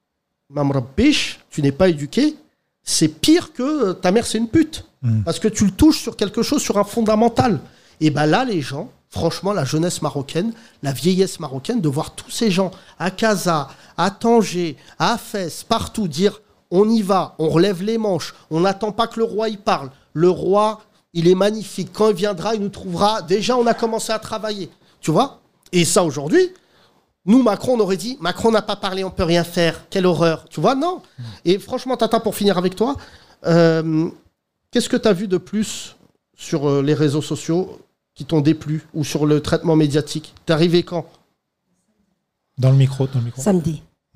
Mamrabbish, tu n'es pas éduqué, c'est pire que ta mère c'est une pute. Mmh. Parce que tu le touches sur quelque chose, sur un fondamental. Et bien là, les gens, franchement, la jeunesse marocaine, la vieillesse marocaine, de voir tous ces gens à Casa, à Tanger, à Fès, partout dire on y va, on relève les manches, on n'attend pas que le roi y parle. Le roi, il est magnifique. Quand il viendra, il nous trouvera. Déjà, on a commencé à travailler. Tu vois? Et ça, aujourd'hui, nous, Macron, on aurait dit Macron n'a pas parlé, on peut rien faire. Quelle horreur. Tu vois? Non. Mmh. Et franchement, Tata, pour finir avec toi, euh, qu'est-ce que tu as vu de plus sur euh, les réseaux sociaux qui t'ont déplu ou sur le traitement médiatique? T'es arrivé quand? Dans le micro, dans le micro. Samedi. Mmh.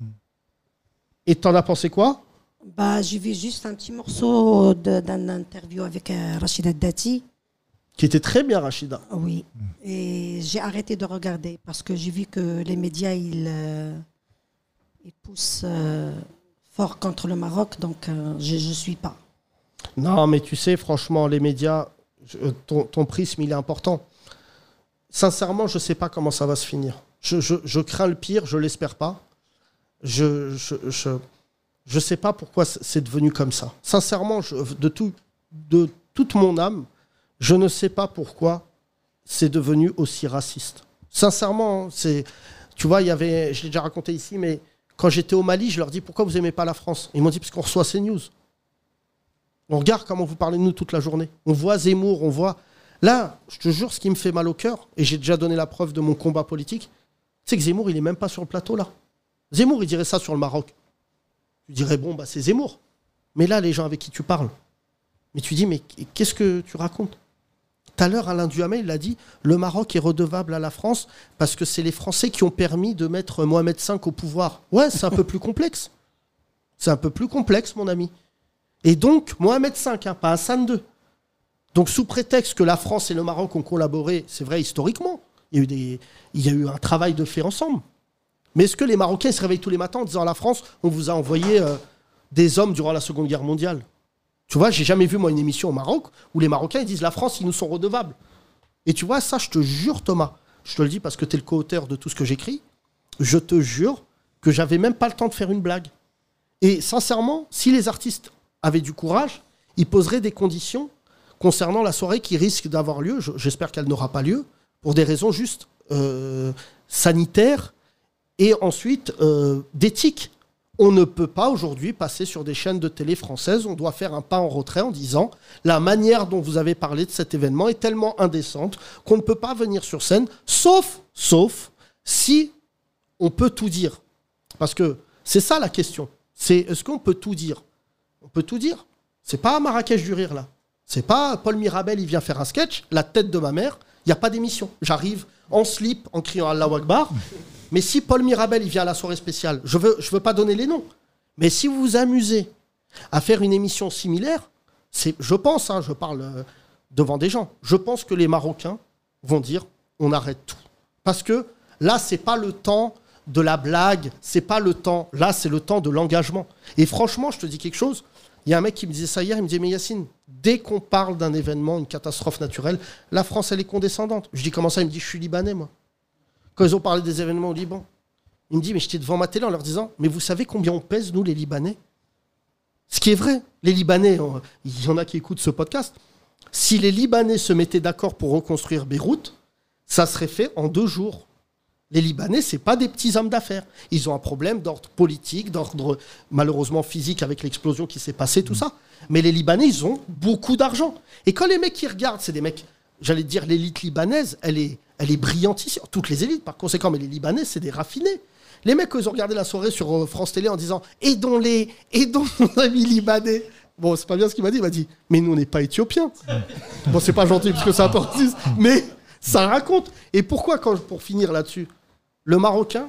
Et t'en as pensé quoi? Bah, j'ai vu juste un petit morceau d'un interview avec euh, Rachida Dati. Qui était très bien, Rachida. Oui. Mmh. Et j'ai arrêté de regarder parce que j'ai vu que les médias, ils, euh, ils poussent euh, fort contre le Maroc, donc euh, je ne suis pas. Non, mais tu sais, franchement, les médias, je, ton, ton prisme, il est important. Sincèrement, je ne sais pas comment ça va se finir. Je, je, je crains le pire, je ne l'espère pas. Je... je, je Je ne sais pas pourquoi c'est devenu comme ça. Sincèrement, je, de, tout, de toute mon âme, je ne sais pas pourquoi c'est devenu aussi raciste. Sincèrement, c'est, Tu vois, il y avait, je l'ai déjà raconté ici, mais quand j'étais au Mali, je leur dis pourquoi vous n'aimez pas la France? Ils m'ont dit parce qu'on reçoit CNews. On regarde comment vous parlez de nous toute la journée. On voit Zemmour, on voit... Là, je te jure, ce qui me fait mal au cœur, et j'ai déjà donné la preuve de mon combat politique, c'est que Zemmour, il n'est même pas sur le plateau, là. Zemmour, il dirait ça sur le Maroc. Tu dirais, bon, bah, c'est Zemmour. Mais là, les gens avec qui tu parles, mais tu dis, mais qu'est-ce que tu racontes? Tout à l'heure, Alain Duhamel, il a dit, le Maroc est redevable à la France parce que c'est les Français qui ont permis de mettre Mohamed cinq au pouvoir. Ouais, c'est un peu plus complexe. C'est un peu plus complexe, mon ami. Et donc, Mohamed cinq, hein, pas Hassan deux. Donc, sous prétexte que la France et le Maroc ont collaboré, c'est vrai historiquement, il y a eu, des, il y a eu un travail de fait ensemble. Mais est-ce que les Marocains se réveillent tous les matins en disant à la France, on vous a envoyé euh, des hommes durant la Seconde Guerre mondiale? Tu vois, j'ai jamais vu, moi, une émission au Maroc où les Marocains ils disent la France, ils nous sont redevables. Et tu vois, ça, je te jure, Thomas, je te le dis parce que tu es le co-auteur de tout ce que j'écris, je te jure que j'avais même pas le temps de faire une blague. Et sincèrement, si les artistes avaient du courage, ils poseraient des conditions concernant la soirée qui risque d'avoir lieu, j'espère qu'elle n'aura pas lieu, pour des raisons juste euh, sanitaires et ensuite euh, d'éthique. On ne peut pas aujourd'hui passer sur des chaînes de télé françaises, on doit faire un pas en retrait en disant la manière dont vous avez parlé de cet événement est tellement indécente qu'on ne peut pas venir sur scène, sauf, sauf si on peut tout dire. Parce que c'est ça la question, c'est est-ce qu'on peut tout dire? On peut tout dire. C'est pas Marrakech du rire là. C'est pas Paul Mirabel, il vient faire un sketch, la tête de ma mère, il n'y a pas d'émission. J'arrive en slip, en criant Allahu Akbar. Mais si Paul Mirabel, il vient à la soirée spéciale, je veux, je veux pas donner les noms, mais si vous vous amusez à faire une émission similaire, c'est, je pense, hein, je parle euh, devant des gens, je pense que les Marocains vont dire on arrête tout. Parce que là, c'est pas le temps de la blague, c'est pas le temps, là, c'est le temps de l'engagement. Et franchement, je te dis quelque chose, il y a un mec qui me disait ça hier, il me disait, mais Yacine, dès qu'on parle d'un événement, une catastrophe naturelle, la France, elle est condescendante. Je dis, comment ça? Il me dit, je suis libanais, moi. Quand ils ont parlé des événements au Liban, il me dit, mais j'étais devant ma télé en leur disant, mais vous savez combien on pèse, nous, les Libanais? Ce qui est vrai, les Libanais, il y en a qui écoutent ce podcast, si les Libanais se mettaient d'accord pour reconstruire Beyrouth, ça serait fait en deux jours. Les Libanais, ce n'est pas des petits hommes d'affaires. Ils ont un problème d'ordre politique, d'ordre malheureusement physique avec l'explosion qui s'est passée, tout ça. Mais les Libanais, ils ont beaucoup d'argent. Et quand les mecs qui regardent, c'est des mecs, j'allais dire l'élite libanaise, elle est, elle est brillantissime. Toutes les élites, par conséquent, mais les Libanais, c'est des raffinés. Les mecs, ils ont regardé la soirée sur France Télé en disant « Aidons-les, aidons nos amis libanais ». Bon, c'est pas bien ce qu'il m'a dit. Il m'a dit « Mais nous, on n'est pas éthiopiens ». Bon, c'est pas gentil parce que c'est un peu raciste, mais ça raconte. Et pourquoi, quand, pour finir là-dessus, le Marocain,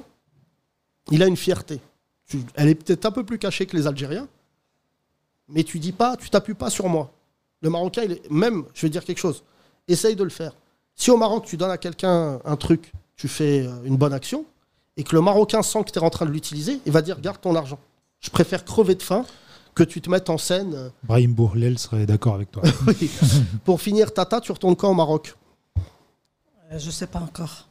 il a une fierté. Elle est peut-être un peu plus cachée que les Algériens, mais tu dis pas, tu t'appuies pas sur moi. Le Marocain, il est, même, je vais dire quelque chose, essaye de le faire. Si au Maroc, tu donnes à quelqu'un un truc, tu fais une bonne action, et que le Marocain sent que tu es en train de l'utiliser, il va dire, garde ton argent. Je préfère crever de faim que tu te mettes en scène. Brahim Bourlel serait d'accord avec toi. Oui. Pour finir, Tata, tu retournes quand au Maroc? euh, Je sais pas encore.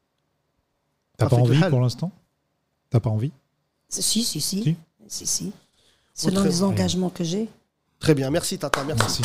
T'as pas envie pour l'instant? T'as pas envie? Si, si, si. Si, si, si. Selon les engagements que j'ai. Très bien, merci Tata, merci. Merci.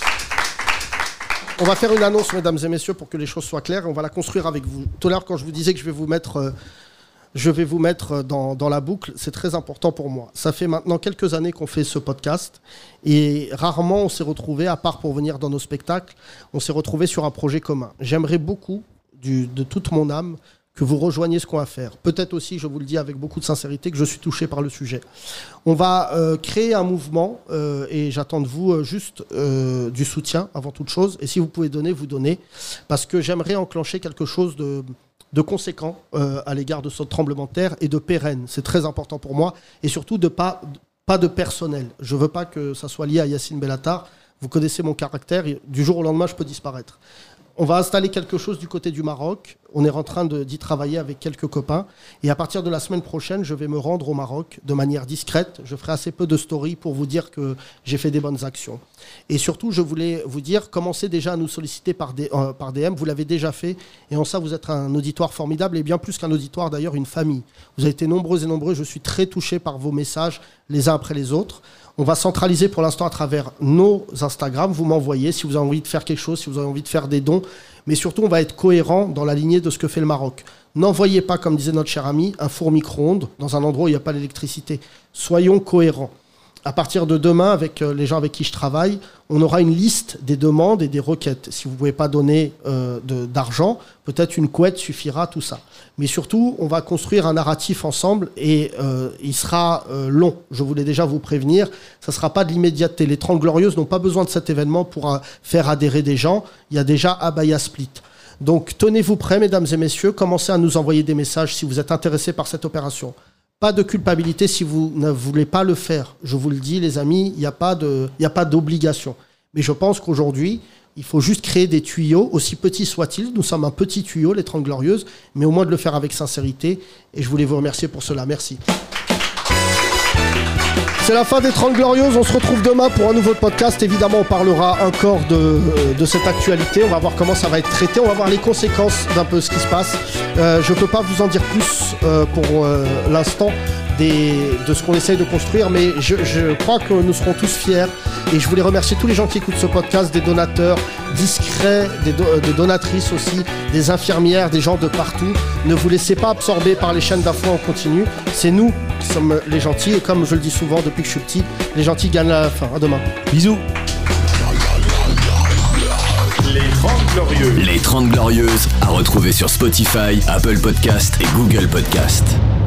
On va faire une annonce, mesdames et messieurs, pour que les choses soient claires. On va la construire avec vous. Tout à l'heure, quand je vous disais que je vais vous mettre, euh, je vais vous mettre dans, dans la boucle, c'est très important pour moi. Ça fait maintenant quelques années qu'on fait ce podcast et rarement on s'est retrouvés, à part pour venir dans nos spectacles, on s'est retrouvés sur un projet commun. J'aimerais beaucoup, du, de toute mon âme, que vous rejoigniez ce qu'on va faire. Peut-être aussi, je vous le dis avec beaucoup de sincérité, que je suis touché par le sujet. On va euh, créer un mouvement euh, et j'attends de vous euh, juste euh, du soutien avant toute chose. Et si vous pouvez donner, vous donnez. Parce que j'aimerais enclencher quelque chose de, de conséquent euh, à l'égard de ce tremblement de terre et de pérenne. C'est très important pour moi. Et surtout, de pas, pas de personnel. Je ne veux pas que ça soit lié à Yacine Bellatar. Vous connaissez mon caractère. Du jour au lendemain, je peux disparaître. On va installer quelque chose du côté du Maroc. On est en train de, d'y travailler avec quelques copains. Et à partir de la semaine prochaine, je vais me rendre au Maroc de manière discrète. Je ferai assez peu de stories pour vous dire que j'ai fait des bonnes actions. Et surtout, je voulais vous dire, commencez déjà à nous solliciter par, D, euh, par D M. Vous l'avez déjà fait. Et en ça, vous êtes un auditoire formidable. Et bien plus qu'un auditoire, d'ailleurs, une famille. Vous avez été nombreux et nombreux. Je suis très touché par vos messages, les uns après les autres. On va centraliser pour l'instant à travers nos Instagram. Vous m'envoyez si vous avez envie de faire quelque chose, si vous avez envie de faire des dons. Mais surtout, on va être cohérent dans la lignée de ce que fait le Maroc. N'envoyez pas, comme disait notre cher ami, un four micro-ondes dans un endroit où il n'y a pas l'électricité. Soyons cohérents. À partir de demain, avec les gens avec qui je travaille, on aura une liste des demandes et des requêtes. Si vous ne pouvez pas donner euh, de, d'argent, peut-être une couette suffira, tout ça. Mais surtout, on va construire un narratif ensemble et euh, il sera euh, long. Je voulais déjà vous prévenir, ça ne sera pas de l'immédiateté. Les trente Glorieuses n'ont pas besoin de cet événement pour euh, faire adhérer des gens. Il y a déjà Abaya Split. Donc tenez-vous prêts, mesdames et messieurs, commencez à nous envoyer des messages si vous êtes intéressés par cette opération. Pas de culpabilité si vous ne voulez pas le faire. Je vous le dis, les amis, il n'y a pas de, il n'y a pas d'obligation. Mais je pense qu'aujourd'hui, il faut juste créer des tuyaux, aussi petits soient-ils. Nous sommes un petit tuyau, les trente Glorieuses, mais au moins de le faire avec sincérité. Et je voulais vous remercier pour cela. Merci. C'est la fin des trente Glorieuses. On se retrouve demain pour un nouveau podcast. Évidemment, on parlera encore de, de cette actualité. On va voir comment ça va être traité. On va voir les conséquences d'un peu ce qui se passe. Euh, je ne peux pas vous en dire plus euh, pour euh, l'instant des, de ce qu'on essaye de construire, mais je, je crois que nous serons tous fiers. Et je voulais remercier tous les gens qui écoutent ce podcast, des donateurs discrets, des, do, des donatrices aussi, des infirmières, des gens de partout. Ne vous laissez pas absorber par les chaînes d'infos en continu. C'est nous qui sommes les gentils. Et comme je le dis souvent depuis que je suis petit, les gentils gagnent à la fin. À demain. Bisous. Les trente Glorieuses. Les trente Glorieuses à retrouver sur Spotify, Apple Podcast et Google Podcast.